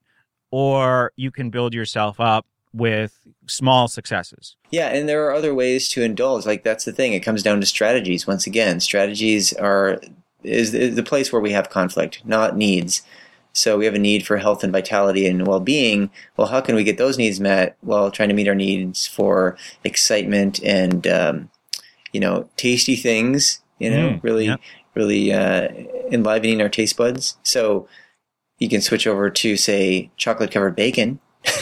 [SPEAKER 1] or you can build yourself up with small successes.
[SPEAKER 15] Yeah, and there are other ways to indulge. Like that's the thing. It comes down to strategies. Once again, strategies are is, is the place where we have conflict, not needs. So we have a need for health and vitality and well-being. Well, how can we get those needs met? Well, trying to meet our needs for excitement and, um, you know, tasty things, you know, mm, really, yeah. really uh, enlivening our taste buds. So you can switch over to, say, chocolate-covered bacon.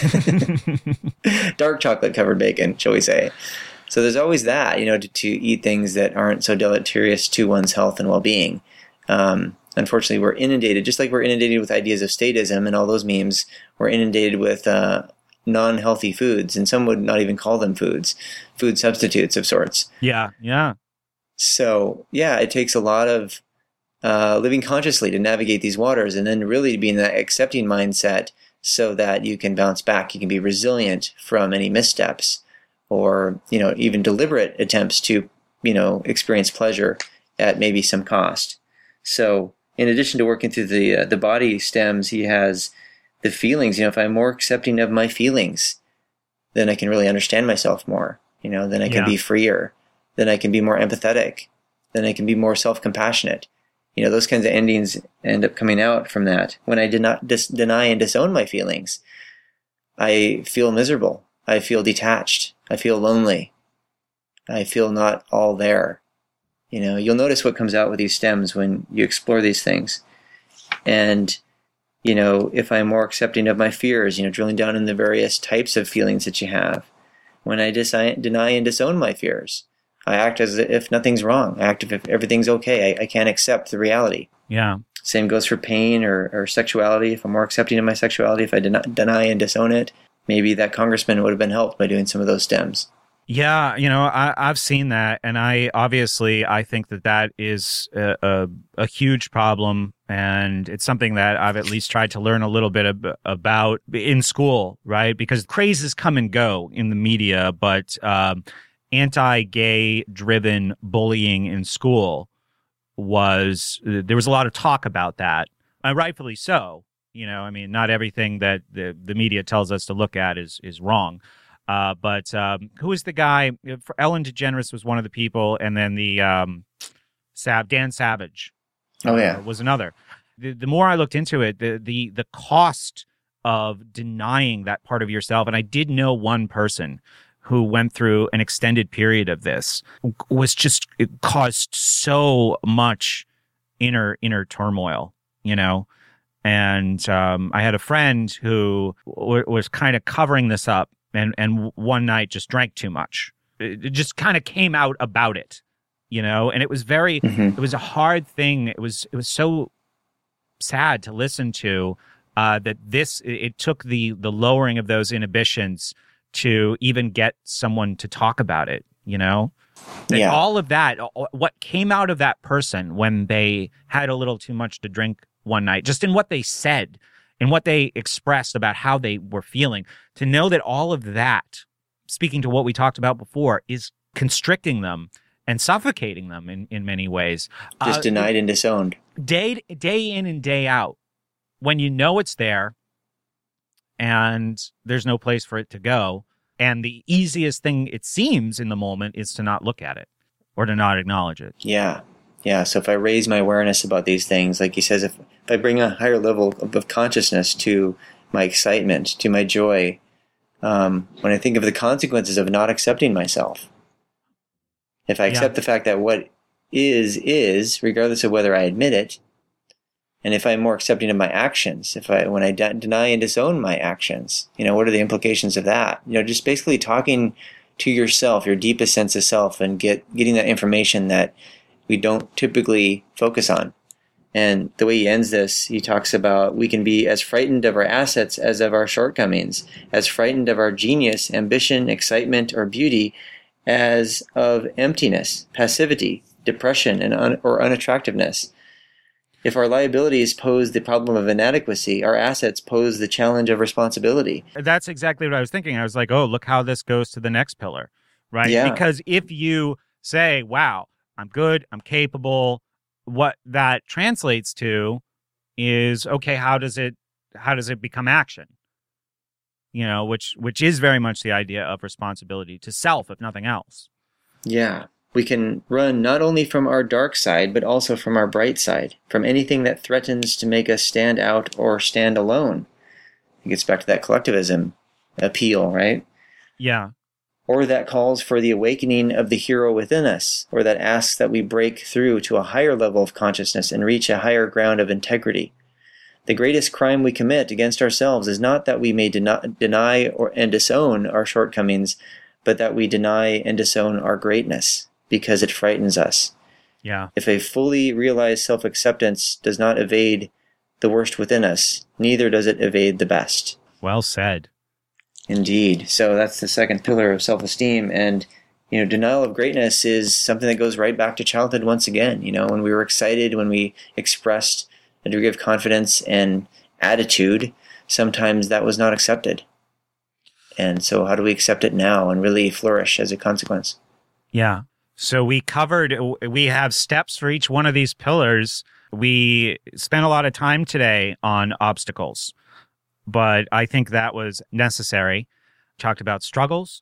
[SPEAKER 15] Dark chocolate-covered bacon, shall we say. So there's always that, you know, to, to eat things that aren't so deleterious to one's health and well-being. Um Unfortunately, we're inundated, just like we're inundated with ideas of statism and all those memes, we're inundated with uh, non-healthy foods, and some would not even call them foods, food substitutes of sorts.
[SPEAKER 1] Yeah, yeah.
[SPEAKER 15] So, yeah, it takes a lot of uh, living consciously to navigate these waters, and then really to be in that accepting mindset so that you can bounce back. You can be resilient from any missteps or, you know, even deliberate attempts to, you know, experience pleasure at maybe some cost. So, in addition to working through the uh, the body stems, he has the feelings. You know, if I'm more accepting of my feelings, then I can really understand myself more. You know, then I can
[SPEAKER 1] Yeah.
[SPEAKER 15] be freer. Then I can be more empathetic. Then I can be more self-compassionate. You know, those kinds of endings end up coming out from that. When I did not dis- deny and disown my feelings, I feel miserable. I feel detached. I feel lonely. I feel not all there. You know, you'll notice what comes out with these stems when you explore these things. And, you know, if I'm more accepting of my fears, you know, drilling down in the various types of feelings that you have. When I dis- deny and disown my fears, I act as if nothing's wrong. I act as if everything's okay. I, I can't accept the reality.
[SPEAKER 1] Yeah.
[SPEAKER 15] Same goes for pain or, or sexuality. If I'm more accepting of my sexuality, if I deny, deny and disown it, maybe that congressman would have been helped by doing some of those stems.
[SPEAKER 1] Yeah, you know, I, I've seen that, and I obviously I think that that is a, a, a huge problem, and it's something that I've at least tried to learn a little bit ab- about in school, right? Because crazes come and go in the media, but um, anti-gay driven bullying in school was there was a lot of talk about that, and rightfully so. You know, I mean, not everything that the the media tells us to look at is is wrong. Uh, but um, who was the guy? For Ellen DeGeneres was one of the people, and then the um, Sav, Dan Savage.
[SPEAKER 15] Oh yeah,
[SPEAKER 1] uh, was another. The, the more I looked into it, the the the cost of denying that part of yourself, and I did know one person who went through an extended period of this, was just it caused so much inner inner turmoil, you know. And um, I had a friend who w- was kind of covering this up. And and one night just drank too much. It, it just kind of came out about it, you know. And it was very,
[SPEAKER 15] mm-hmm.
[SPEAKER 1] it was a hard thing. It was it was so sad to listen to uh, that this. It, it took the the lowering of those inhibitions to even get someone to talk about it, you know. That
[SPEAKER 15] yeah.
[SPEAKER 1] All of that, what came out of that person when they had a little too much to drink one night, just in what they said. And what they expressed about how they were feeling, to know that all of that, speaking to what we talked about before, is constricting them and suffocating them in, in many ways.
[SPEAKER 15] Just uh, denied and disowned.
[SPEAKER 1] Day, day in and day out, when you know it's there and there's no place for it to go, and the easiest thing it seems in the moment is to not look at it or to not acknowledge it.
[SPEAKER 15] Yeah. Yeah, so if I raise my awareness about these things, like he says, if, if I bring a higher level of, of consciousness to my excitement, to my joy, um, when I think of the consequences of not accepting myself, if I accept yeah. the fact that what is, is, regardless of whether I admit it, and if I'm more accepting of my actions, if I, when I de- deny and disown my actions, you know, what are the implications of that? You know, just basically talking to yourself, your deepest sense of self, and get getting that information that we don't typically focus on. And the way he ends this, he talks about we can be as frightened of our assets as of our shortcomings, as frightened of our genius, ambition, excitement, or beauty as of emptiness, passivity, depression, and un- or unattractiveness. If our liabilities pose the problem of inadequacy, our assets pose the challenge of responsibility.
[SPEAKER 1] That's exactly what I was thinking. I was like, oh, look how this goes to the next pillar, right?
[SPEAKER 15] Yeah.
[SPEAKER 1] Because if you say, wow, I'm good, I'm capable, what that translates to is, okay, how does it how does it become action? You know, which which is very much the idea of responsibility to self, if nothing else.
[SPEAKER 15] Yeah. We can run not only from our dark side, but also from our bright side, from anything that threatens to make us stand out or stand alone. It gets back to that collectivism appeal, right?
[SPEAKER 1] Yeah.
[SPEAKER 15] Or that calls for the awakening of the hero within us, or that asks that we break through to a higher level of consciousness and reach a higher ground of integrity. The greatest crime we commit against ourselves is not that we may den- deny or and disown our shortcomings, but that we deny and disown our greatness, because it frightens us.
[SPEAKER 1] Yeah.
[SPEAKER 15] If a fully realized self-acceptance does not evade the worst within us, neither does it evade the best.
[SPEAKER 1] Well said.
[SPEAKER 15] Indeed. So that's the second pillar of self-esteem. And, you know, denial of greatness is something that goes right back to childhood once again. You know, when we were excited, when we expressed a degree of confidence and attitude, sometimes that was not accepted. And so how do we accept it now and really flourish as a consequence?
[SPEAKER 1] Yeah. So we covered, we have steps for each one of these pillars. We spent a lot of time today on obstacles, but I think that was necessary. Talked about struggles.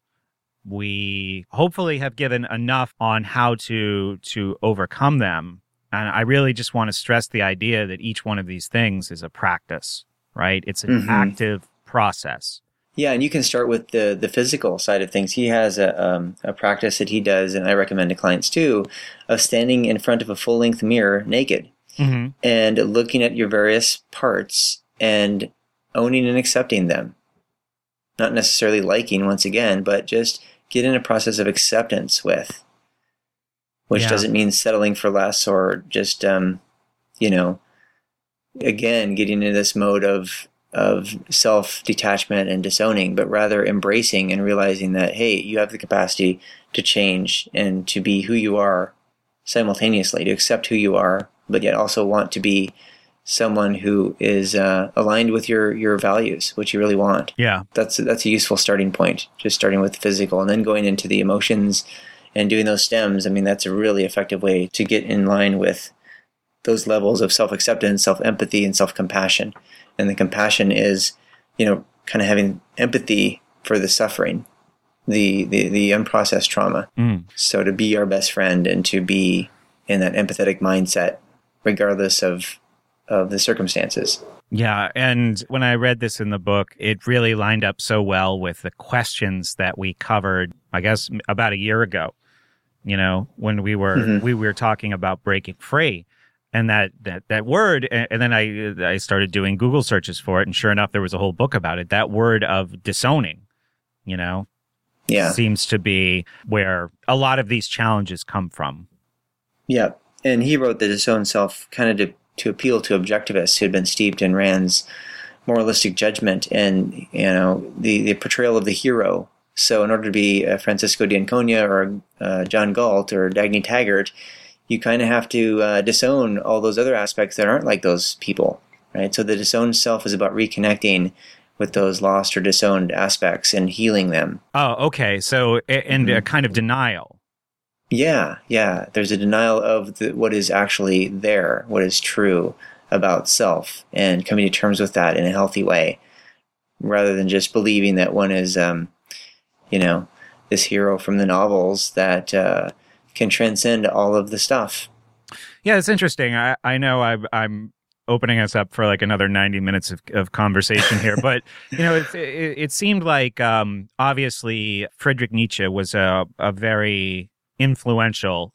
[SPEAKER 1] We hopefully have given enough on how to to overcome them. And I really just want to stress the idea that each one of these things is a practice, right? It's an
[SPEAKER 15] Mm-hmm.
[SPEAKER 1] active process.
[SPEAKER 15] Yeah, and you can start with the the physical side of things. He has a um, a practice that he does, and I recommend to clients too, of standing in front of a full length mirror naked
[SPEAKER 1] Mm-hmm.
[SPEAKER 15] and looking at your various parts and owning and accepting them. Not necessarily liking, once again, but just get in a process of acceptance with, which
[SPEAKER 1] Yeah.
[SPEAKER 15] doesn't mean settling for less or just, um, you know, again, getting into this mode of of self-detachment and disowning, but rather embracing and realizing that, hey, you have the capacity to change and to be who you are simultaneously, to accept who you are, but yet also want to be someone who is uh, aligned with your, your values, what you really want.
[SPEAKER 1] Yeah.
[SPEAKER 15] That's, that's a useful starting point, just starting with the physical and then going into the emotions and doing those stems. I mean, that's a really effective way to get in line with those levels of self-acceptance, self-empathy, and self-compassion. And the compassion is, you know, kind of having empathy for the suffering, the the, the unprocessed trauma.
[SPEAKER 1] Mm.
[SPEAKER 15] So to be our best friend and to be in that empathetic mindset, regardless of of the circumstances.
[SPEAKER 1] Yeah, and when I read this in the book, it really lined up so well with the questions that we covered, I guess, about a year ago, you know, when we were
[SPEAKER 15] Mhm.
[SPEAKER 1] we were talking about breaking free. And that, that, that word, and, and then I I started doing Google searches for it, and sure enough, there was a whole book about it. That word of disowning, you know,
[SPEAKER 15] Yeah.
[SPEAKER 1] seems to be where a lot of these challenges come from.
[SPEAKER 15] Yeah. And he wrote the Disowned Self kind of to, to appeal to objectivists who had been steeped in Rand's moralistic judgment and, you know, the, the portrayal of the hero. So in order to be a Francisco de Anconia or uh, John Galt or Dagny Taggart, you kind of have to uh, disown all those other aspects that aren't like those people, right? So the disowned self is about reconnecting with those lost or disowned aspects and healing them.
[SPEAKER 1] Oh, okay. So, a- and
[SPEAKER 15] Mm-hmm.
[SPEAKER 1] a kind of denial.
[SPEAKER 15] Yeah, yeah. There's a denial of the, what is actually there, what is true about self, and coming to terms with that in a healthy way, rather than just believing that one is, um, you know, this hero from the novels that uh, can transcend all of the stuff.
[SPEAKER 1] Yeah, it's interesting. I, I know I, I'm opening us up for like another ninety minutes of, of conversation here, but you know, it, it, it seemed like um, obviously Friedrich Nietzsche was a, a very influential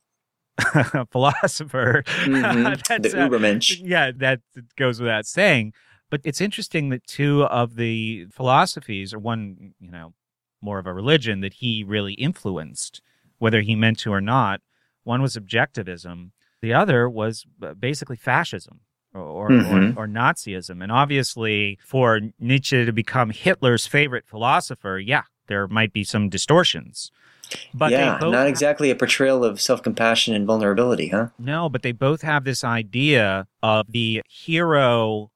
[SPEAKER 1] philosopher.
[SPEAKER 15] Mm-hmm. The
[SPEAKER 1] uh,
[SPEAKER 15] Ubermensch.
[SPEAKER 1] Yeah, that goes without saying. But it's interesting that two of the philosophies, or one, you know, more of a religion that he really influenced, whether he meant to or not, one was objectivism. The other was basically fascism or,
[SPEAKER 15] Mm-hmm.
[SPEAKER 1] or, or Nazism. And obviously, for Nietzsche to become Hitler's favorite philosopher, yeah, there might be some distortions. But
[SPEAKER 15] yeah,
[SPEAKER 1] they both
[SPEAKER 15] not exactly a portrayal of self-compassion and vulnerability, huh?
[SPEAKER 1] No, but they both have this idea of the hero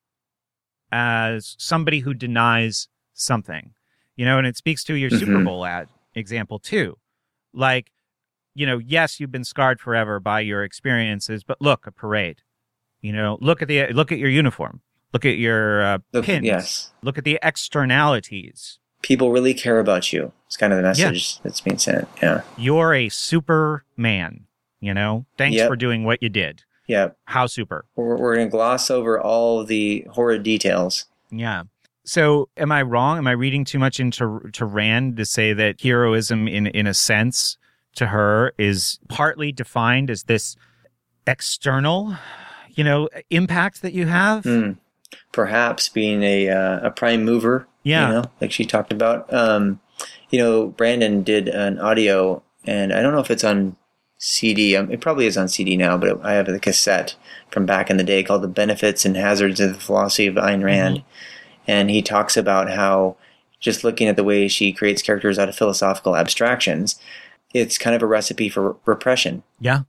[SPEAKER 1] as somebody who denies something, you know, and it speaks to your
[SPEAKER 15] Mm-hmm.
[SPEAKER 1] Super Bowl ad example too. Like, you know, yes, you've been scarred forever by your experiences, but look, a parade, you know, look at the, look at your uniform, look at your uh,
[SPEAKER 15] Look,
[SPEAKER 1] pins,
[SPEAKER 15] yes.
[SPEAKER 1] look at the externalities.
[SPEAKER 15] People really care about you. It's kind of the message
[SPEAKER 1] Yeah.
[SPEAKER 15] that's being sent. Yeah.
[SPEAKER 1] You're a Superman, you know, thanks
[SPEAKER 15] Yep.
[SPEAKER 1] for doing what you did.
[SPEAKER 15] Yeah.
[SPEAKER 1] How super.
[SPEAKER 15] We're, we're going to gloss over all the horrid details.
[SPEAKER 1] Yeah. So am I wrong? Am I reading too much into to Rand to say that heroism in, in a sense to her is partly defined as this external, you know, impact that you have?
[SPEAKER 15] Mm. Perhaps being a uh, a prime mover,
[SPEAKER 1] Yeah.
[SPEAKER 15] you know, like she talked about. Um, you know, Brandon did an audio, and I don't know if it's on C D. Um, it probably is on C D now, but it, I have the cassette from back in the day called "The Benefits and Hazards of the Philosophy of Ayn Rand,"
[SPEAKER 1] Mm-hmm.
[SPEAKER 15] and he talks about how just looking at the way she creates characters out of philosophical abstractions, it's kind of a recipe for repression.
[SPEAKER 1] Yeah.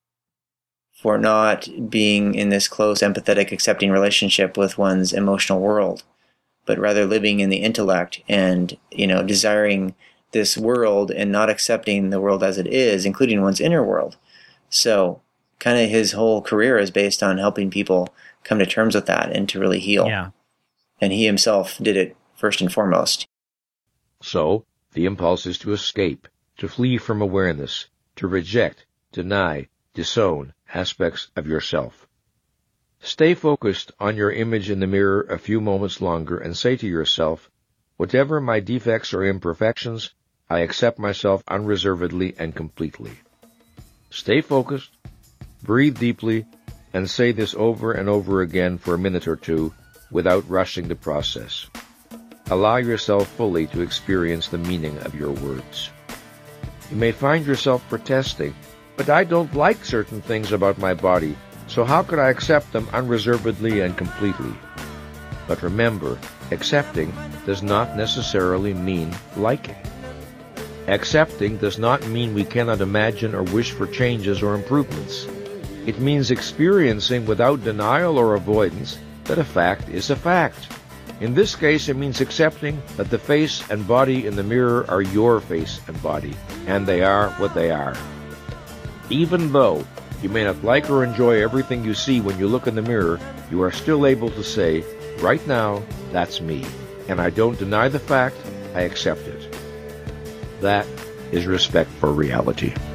[SPEAKER 15] For not being in this close, empathetic, accepting relationship with one's emotional world, but rather living in the intellect and, you know, desiring this world and not accepting the world as it is, including one's inner world. So kind of his whole career is based on helping people come to terms with that and to really heal.
[SPEAKER 1] Yeah.
[SPEAKER 15] And he himself did it first and foremost.
[SPEAKER 14] So, the impulse is to escape, to flee from awareness, to reject, deny, disown aspects of yourself. Stay focused on your image in the mirror a few moments longer and say to yourself, whatever my defects or imperfections, I accept myself unreservedly and completely. Stay focused, breathe deeply, and say this over and over again for a minute or two without rushing the process. Allow yourself fully to experience the meaning of your words. You may find yourself protesting, but I don't like certain things about my body, so how could I accept them unreservedly and completely? But remember, accepting does not necessarily mean liking. Accepting does not mean we cannot imagine or wish for changes or improvements. It means experiencing without denial or avoidance that a fact is a fact. In this case, it means accepting that the face and body in the mirror are your face and body, and they are what they are. Even though you may not like or enjoy everything you see when you look in the mirror, you are still able to say, right now, that's me, and I don't deny the fact, I accept it. That is respect for reality.